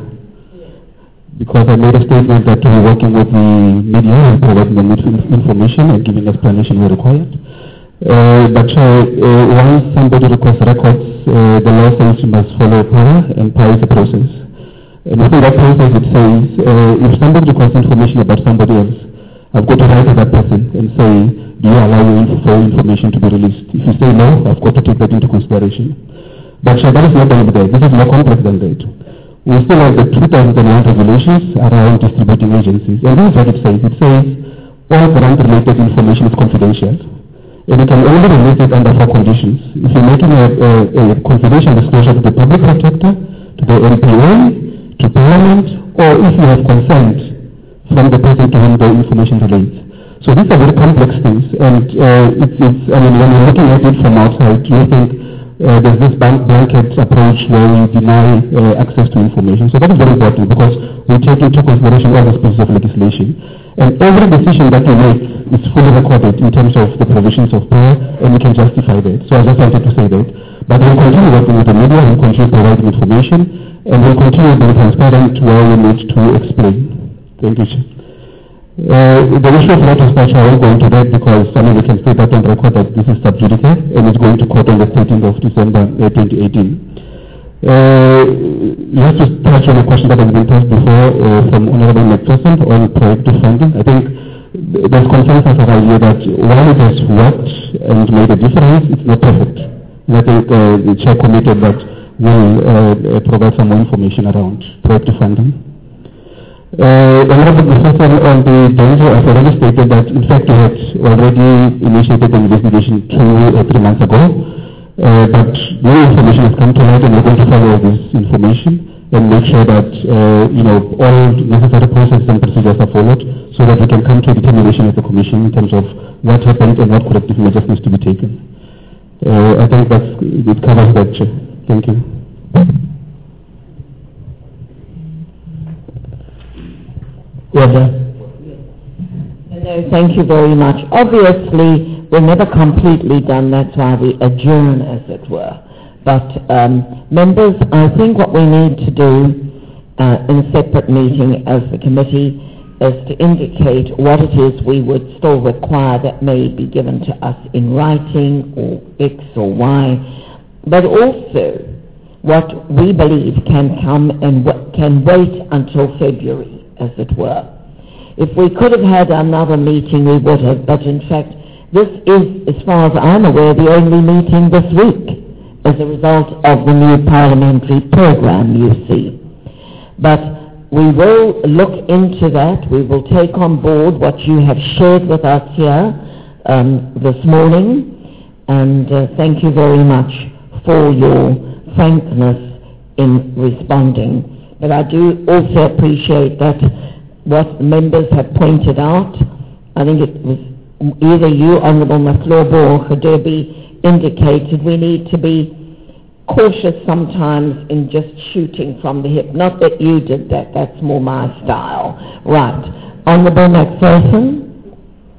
Speaker 4: Because I made a statement that we're working with the media and providing them with information and giving explanation where required. Uh, but uh, uh, once somebody requests records, uh, the law says you must follow P I A, and P I A is a process. And within that process it says, uh, if somebody requests information about somebody else, I've got to write to that person and say, do you allow your info information to be released? If you say no, I've got to take that into consideration. But uh, that is not the end of it. This is more complex than that. We still have the two thousand one regulations around distributing agencies. And this is what it says. It says all grant-related information is confidential. And you can only release it under four conditions. If you're making a, a, a confidential disclosure to the public protector, to the N P A, to Parliament, or if you have consent from the person to whom the information relates. So these are very complex things, and uh, it's, it's, I mean, when you're looking at it from outside, you think uh, there's this blanket approach where we deny uh, access to information. So that is very important, because we take into consideration all these pieces of legislation. And every decision that we make is fully recorded in terms of the provisions of P I A, and we can justify that. So I just wanted to say that. But we'll continue working with the media, we'll continue providing information, and we'll continue being transparent where we need to explain. Thank you, Chair. Uh, the issue of not dispatch, I won't go into that because I mean we can state that on record that this is sub judice and it's going to court on the thirteenth of December twenty eighteen. Uh, just to touch on a question that has been posed before uh, from Honorable McPherson on proactive funding. I think there's consensus around here that while it has worked and made a difference, it's not perfect. And I think uh, the Chair committed that will uh, provide some more information around proactive funding. Uh, Honorable Professor, on the danger, I've already stated that in fact we had already initiated an investigation two or three months ago, uh, but new information has come to light and we're going to follow this information and make sure that uh, you know all necessary processes and procedures are followed so that we can come to a determination as a Commission in terms of what happened and what corrective measures needs to be taken. Uh, I think that's, it covers that, Chair. Thank you.
Speaker 1: Hello, thank you very much. Obviously, we're never completely done, that's why we adjourn, as it were. But um, members, I think what we need to do uh, in a separate meeting as the committee is to indicate what it is we would still require that may be given to us in writing or X or Y, but also what we believe can come and w- can wait until February, as it were. If we could have had another meeting, we would have, but in fact, this is, as far as I'm aware, the only meeting this week as a result of the new parliamentary program, you see. But we will look into that. We will take on board what you have shared with us here um, this morning, and uh, thank you very much for your frankness in responding. But I do also appreciate that what members have pointed out, I think it was either you, Honourable Maflobo, or Khaderbi, indicated we need to be cautious sometimes in just shooting from the hip. Not that you did that, that's more my style. Right. Honourable McPherson?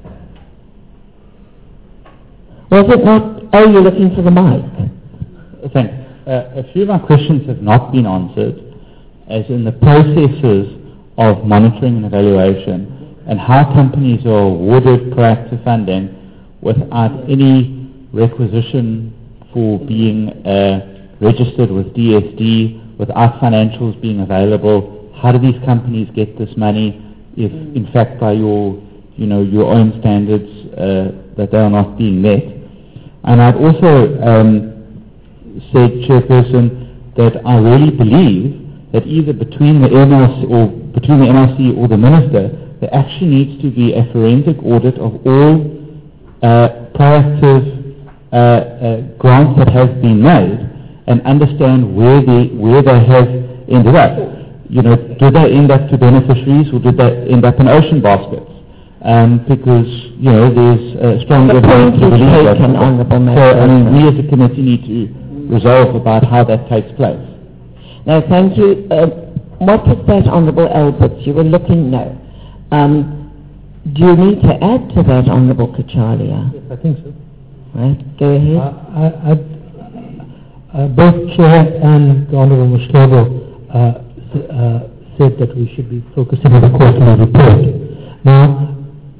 Speaker 1: Was it not? Oh, you're looking for the mic.
Speaker 6: Thanks. Uh, a few of my questions have not been answered, as in the processes of monitoring and evaluation and how companies are awarded proactive funding. without any requisition for being uh, registered with D S D, without financials being available? How do these companies get this money if, in fact, by your, you know, your own standards, uh, that they are not being met? And I'd also um, said, Chairperson, that I really believe that either between the M L C or between the M L C or the Minister, there actually needs to be a forensic audit of all uh, proactive uh, uh, grants that have been made, and understand where they where they have ended up. You know, did they end up to beneficiaries, or did they end up in ocean baskets? Um, because you know there's uh, strong
Speaker 1: the
Speaker 6: evidence
Speaker 1: point
Speaker 6: to
Speaker 1: is
Speaker 6: believe that.
Speaker 1: taken, Honourable
Speaker 6: So I mean, we as a committee need to resolve about how that takes place.
Speaker 1: No, thank you. Uh, what was that, Honourable Alberts? You were looking, no. Um, do you need to add to that, Honourable Kachalia?
Speaker 5: Yes, I think so.
Speaker 1: Right, go ahead.
Speaker 5: Uh, I, I, uh, both Chair and the Honourable Mushkego uh, uh, said that we should be focusing on the quarterly report. Now,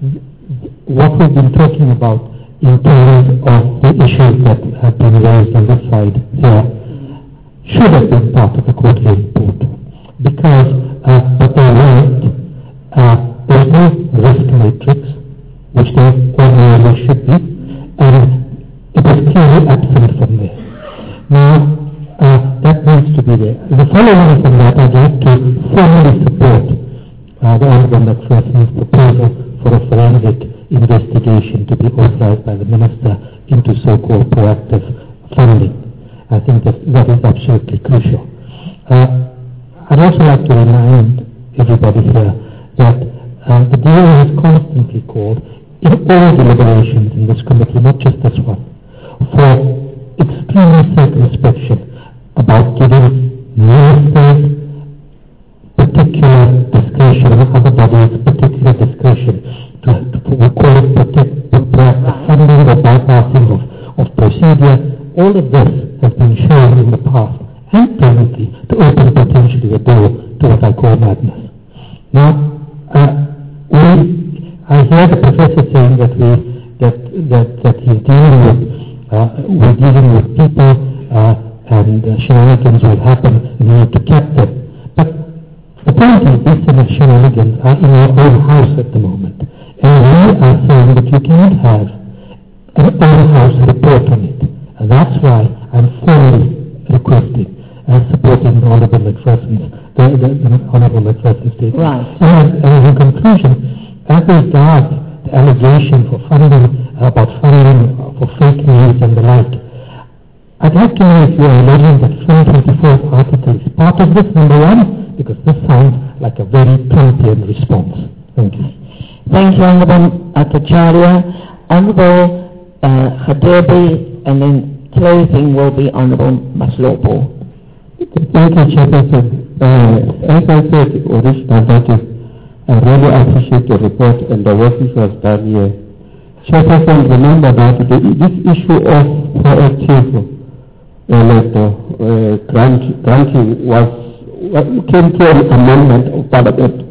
Speaker 5: what we've been talking about in terms of the issues that have been raised on this side here should have been part of the quarterly report, because uh, what they raised, uh, there's no risk matrix, which there ordinarily should be, and it is clearly absent from there. Now, uh, that needs to be there. The following from that, I'd like to formally support uh, the Honourable McPherson's proposal for a forensic investigation to be authorized by the Minister into so-called proactive funding. I think that that is absolutely crucial. Uh, I'd also like to remind everybody here that uh, the D A has constantly called, in all deliberations in this committee, not just this one, for extreme circumspection about giving ministers particular discretion, or other bodies particular discretion to, to we call it protect, proactive funding or bypassing of, of procedure. All of this has been shown in the past and presently to open potentially a door to what I call madness. Now, uh, we, I hear the professor saying that we that that, that he's dealing with uh, we're dealing with people uh, and uh, shenanigans will happen in order to cap them. But the point is, these shenanigans are in our own house at the moment, and we are saying that you cannot have an own house report on it. And that's why I'm formally requesting and supporting the Honourable McPherson's, the, the, the Honourable McPherson's statement.
Speaker 1: Right.
Speaker 5: And, and in conclusion, as regards the allegation for funding, uh, about funding for fake news and the like, I'd like to know if you are alleging that twenty twenty-four article is part of this, number one, because this sounds like a very Trumpian response. Thank you.
Speaker 1: Thank you, Honourable Kacharia. Honourable uh, Khaderbi, and then closing will be Honourable Maslopo.
Speaker 4: Thank you, Chairperson. Uh, as I said originally, that I really appreciate the report and the work which was done here. Chairperson, remember that the, this issue of proactive uh, like, uh, grant, granting was what came to an amendment of Parliament.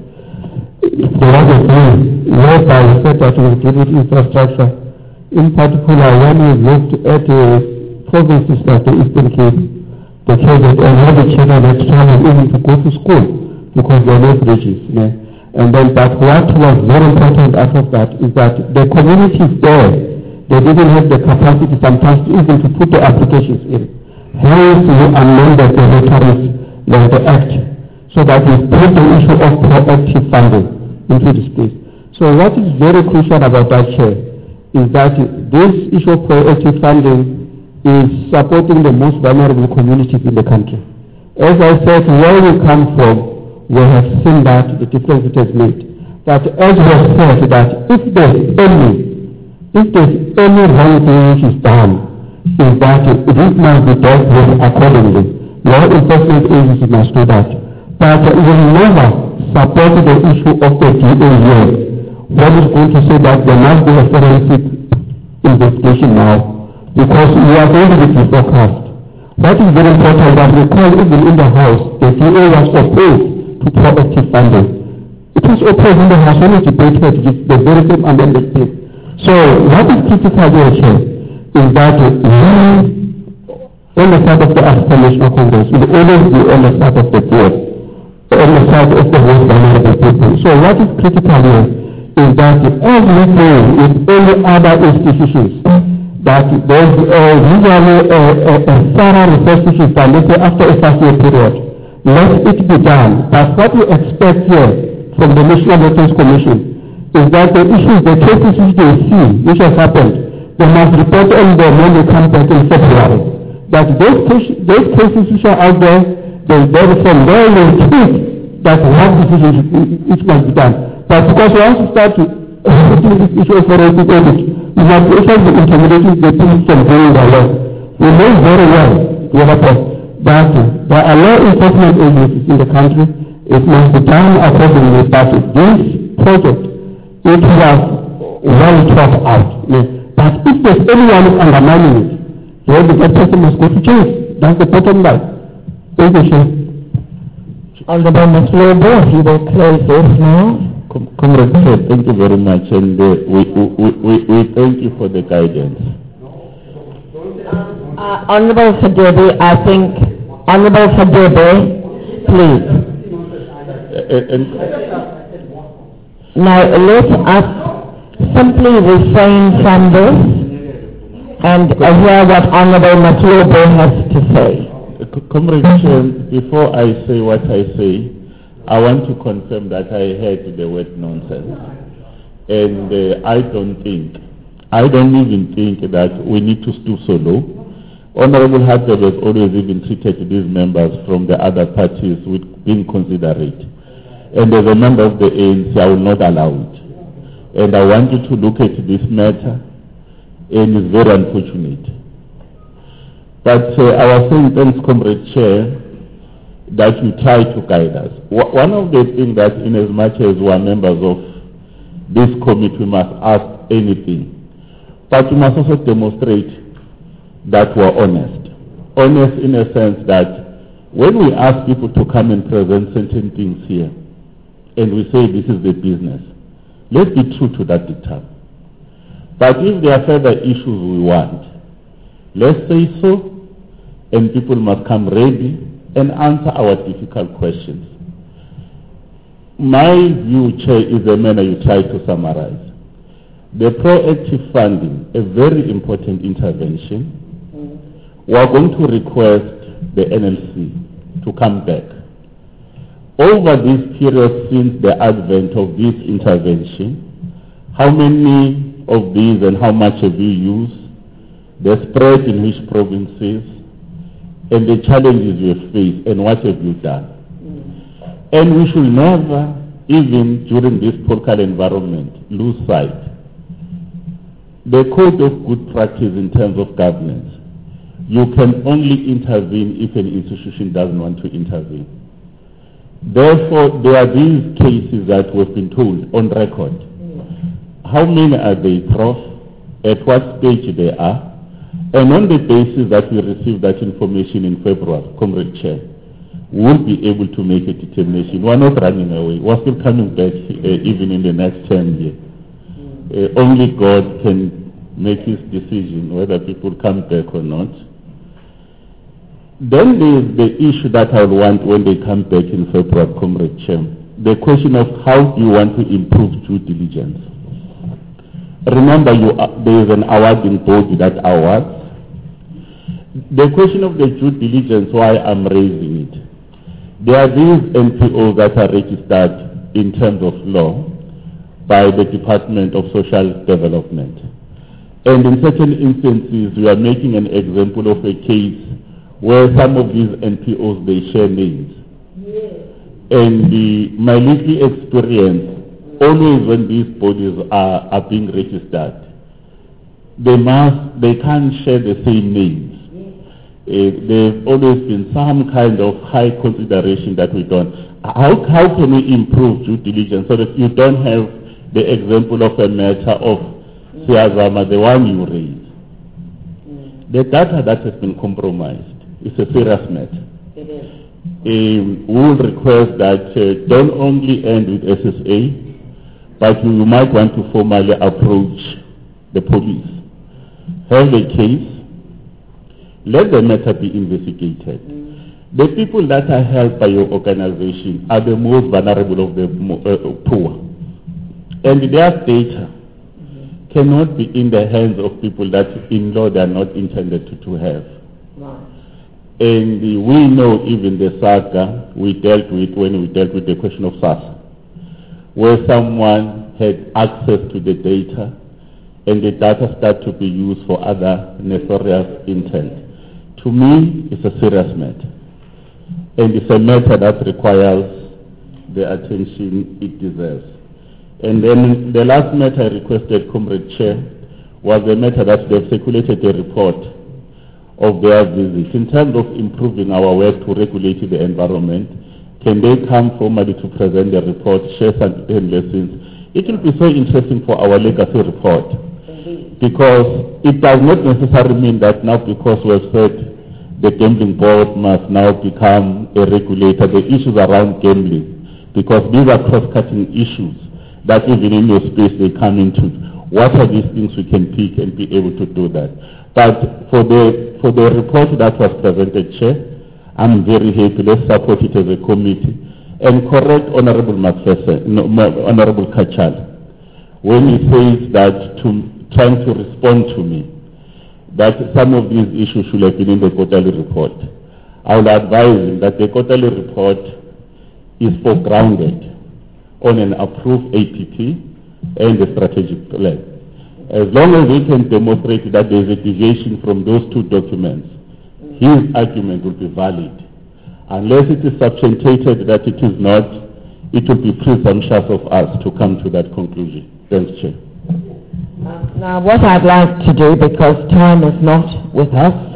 Speaker 4: There was a bill whereby we said that we will give it infrastructure. In particular, when we looked at uh, provinces like the Eastern Cape, the children and all the children that struggle even to go to school because there are no bridges. Yeah? And then, but what was very important out of that is that the communities there, they didn't have the capacity sometimes even to put the applications in. Hence, we amended the Rotary like the Act so that we put the issue of proactive funding into this place. So what is very crucial about that, Chair, is that this issue of proactive funding is supporting the most vulnerable communities in the country. As I said, where we come from, we have seen that the difference it has made. But as was said, that if there's any, if there's any wrongdoing which is done, is that it must be dealt with accordingly. Law enforcement agencies must do that. But we never support the issue of the D A here. One is going to say that there must be a forensic investigation now, because we are going to be forecast. What is very important that we call even in the House, the D A was opposed to proactive funding. It was opposed in the House when it debated the very same amendment bill. So what is critical here is that we, on the side of the African National Congress, will always be on the side of the poor, on the side of the most vulnerable people. So what is critical here is that as we do with any other institutions, that there's uh, usually a, a, a thorough research which is done, let's say after a five-year period. Let it be done. But what we expect here from the National Elections Commission is that the issues, the cases which they see, which have happened, they must report on them when they come back in February. That those, cases, those cases which are out there, they, they from there will think that what decisions which must be done. But because once you start to putting this issue of forensic audit, you must also be intimidating the people from doing their work. We know very well, therefore, that there are law enforcement agencies in the country. It must be done accordingly. But this project, it was well thought out. Yes. But if there's anyone who's undermining it, then the person must go to jail. That's the bottom line. Thank you, Chair.
Speaker 1: Honorable Maslobo, he will close off now.
Speaker 7: Comrade Chair, thank you very much, and uh, we, we, we, we thank you for the guidance.
Speaker 1: Uh, Honorable Sadebe, I think, Honorable Sadebe, please.
Speaker 7: Uh, and
Speaker 1: now let us simply refrain from this and uh, hear what Honorable Maslobo has to say.
Speaker 7: uh, Comrade Chair, before I say what I say, I want to confirm that I heard the word nonsense. And uh, I don't think, I don't even think that we need to stoop so low. Honorable Hattab has always even treated these members from the other parties with being considerate. And as a member of the A N C, I will not allow it. And I want you to look at this matter, and it's very unfortunate. But uh, I was saying, thanks, Comrade Chair, that you try to guide us. W- one of the things that in as much as we are members of this committee, we must ask anything. But we must also demonstrate that we are honest. Honest in a sense that when we ask people to come and present certain things here, and we say this is the business, let's be true to that term. But if there are further issues we want, let's say so, and people must come ready and answer our difficult questions. My view, Chair, is the manner you try to summarize. The proactive funding, a very important intervention. We are going to request the N L C to come back. Over this period since the advent of this intervention, how many of these and how much have you used, the spread in which provinces, and the challenges you have faced, and what have you done. Mm. And we should never, even during this political environment, lose sight. The code of good practice in terms of governance, you can only intervene if an institution doesn't want to intervene. Therefore, there are these cases that we've been told on record. Mm. How many are they, Prof? At what stage they are? And on the basis that we receive that information in February, Comrade Chair, we'll be able to make a determination. We're not running away. We're still coming back uh, even in the next ten years. Uh, only God can make his decision whether people come back or not. Then there's the issue that I want when they come back in February, Comrade Chair. The question of how do you want to improve due diligence. Remember, you, uh, there is an awarding body that awards. The question of the due diligence, why I'm raising it. There are these N P Os that are registered in terms of law by the Department of Social Development. And in certain instances, we are making an example of a case where some of these N P Os, they share names. Yes. And the, my little experience, always when these bodies are, are being registered, they must, they can't share the same names. Uh, there's always been some kind of high consideration that we don't. How, how can we improve due diligence so that you don't have the example of a matter of Siazama, the one you raised? Mm. The data that has been compromised is a serious matter. It is. Um, we will request that uh, don't only end with S S A, but you might want to formally approach the police, have a case, let the matter be investigated. The people that are helped by your organization are the most vulnerable of the mo- uh, poor. And their data cannot be in the hands of people that in law they are not intended to, to have.
Speaker 1: Right.
Speaker 7: And uh, we know even the saga we dealt with when we dealt with the question of SARS, where someone had access to the data and the data started to be used for other nefarious intent. To me, it's a serious matter. And it's a matter that requires the attention it deserves. And then the last matter I requested, Comrade Chair, was the matter that they've circulated a report of their visit. In terms of improving our work to regulate the environment, can they come formally to present the report, share some lessons? It will be so interesting for our legacy report, because it does not necessarily mean that now because we have said the gambling board must now become a regulator, the issues around gambling, because these are cross-cutting issues that even in your space they come into. What are these things we can pick and be able to do that? But for the for the report that was presented, Chair, I'm very happy. Let's support it as a committee and correct Honorable McPherson, no, Honorable Kachal, when he says that to trying to respond to me that some of these issues should have been in the quarterly report. I will advise him that the quarterly report is foregrounded on an approved A P P and the strategic plan. As long as we can demonstrate that there is a deviation from those two documents, his argument will be valid. Unless it is substantiated that it is not, it will be presumptuous of us to come to that conclusion. Thanks, Chair.
Speaker 1: Uh, now, what I'd like to do, because time is not with us,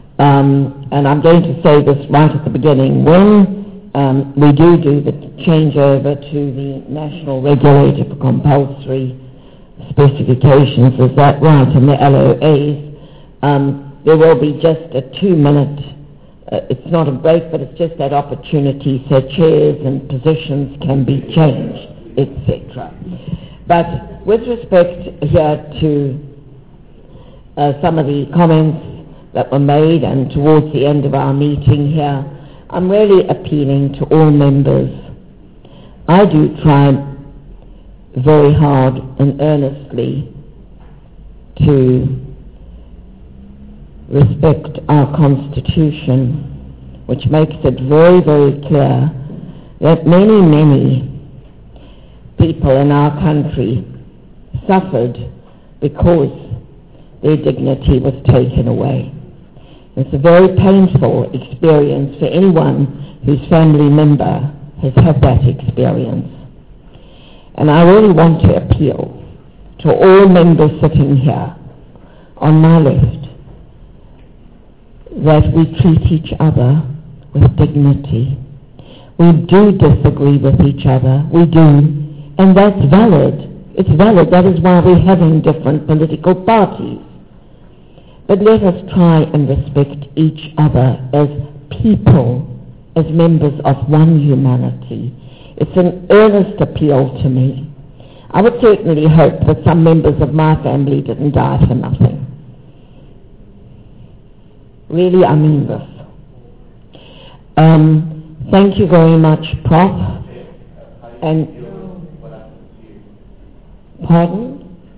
Speaker 1: um, and I'm going to say this right at the beginning, when um, we do do the changeover to the National Regulator for Compulsory Specifications, is that right, and the L O As, um, there will be just a two-minute, uh, it's not a break, but it's just that opportunity so chairs and positions can be changed, et cetera. But with respect here to uh, some of the comments that were made and towards the end of our meeting here, I'm really appealing to all members. I do try very hard and earnestly to respect our Constitution, which makes it very, very clear that many, many people in our country suffered because their dignity was taken away. It's a very painful experience for anyone whose family member has had that experience. And I really want to appeal to all members sitting here on my left that we treat each other with dignity. We do disagree with each other, we do. And that's valid. It's valid. That is why we're having different political parties. But let us try and respect each other as people, as members of one humanity. It's an earnest appeal to me. I would certainly hope that some members of my family didn't die for nothing. Really, I mean this. Um, thank you very much, Professor And Pardon?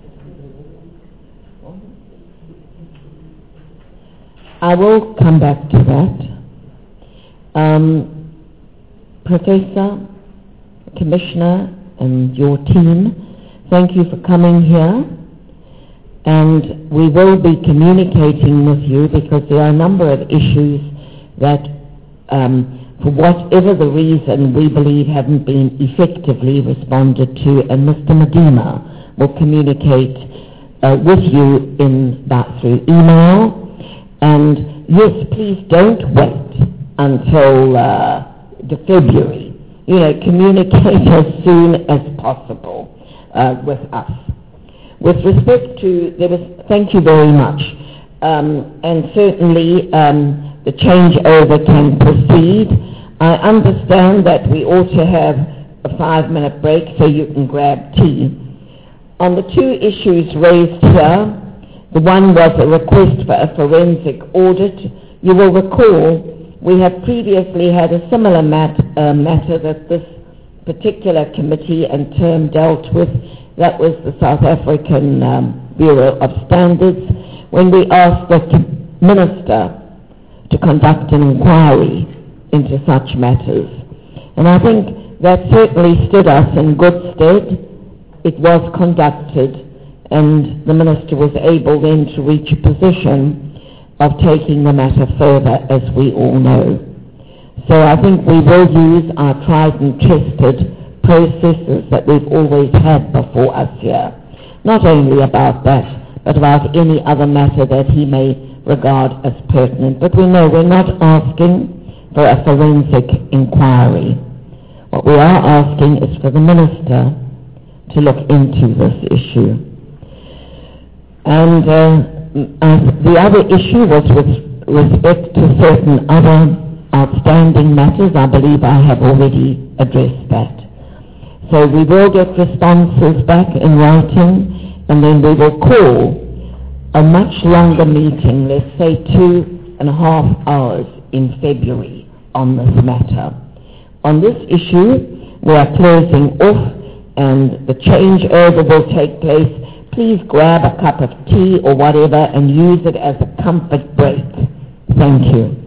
Speaker 1: I will come back to that. Um, Professor, Commissioner, and your team, thank you for coming here. And we will be communicating with you because there are a number of issues that, um, for whatever the reason, we believe haven't been effectively responded to, and Mister Medina will communicate uh, with you in that through email. And yes, please don't wait until uh, the February. You know, communicate as soon as possible uh, with us. With respect to, there was, thank you very much. Um, and certainly um, the changeover can proceed. I understand that we ought to have a five-minute break so you can grab tea. on the two issues raised here, the one was a request for a forensic audit. You will recall we have previously had a similar mat, uh, matter that this particular committee and term dealt with. That was the South African um, Bureau of Standards, when we asked the Minister to conduct an inquiry into such matters. And I think that certainly stood us in good stead. It was conducted, and the Minister was able then to reach a position of taking the matter further, as we all know. So I think we will use our tried and tested processes that we've always had before us here, not only about that, but about any other matter that he may regard as pertinent. But we know we're not asking for a forensic inquiry. What we are asking is for the Minister to look into this issue. And uh, uh, the other issue was with respect to certain other outstanding matters. I believe I have already addressed that. So we will get responses back in writing, and then we will call a much longer meeting, let's say two and a half hours in February on this matter. On this issue, we are closing off, and the changeover will take place. Please grab a cup of tea or whatever and use it as a comfort break. Thank you.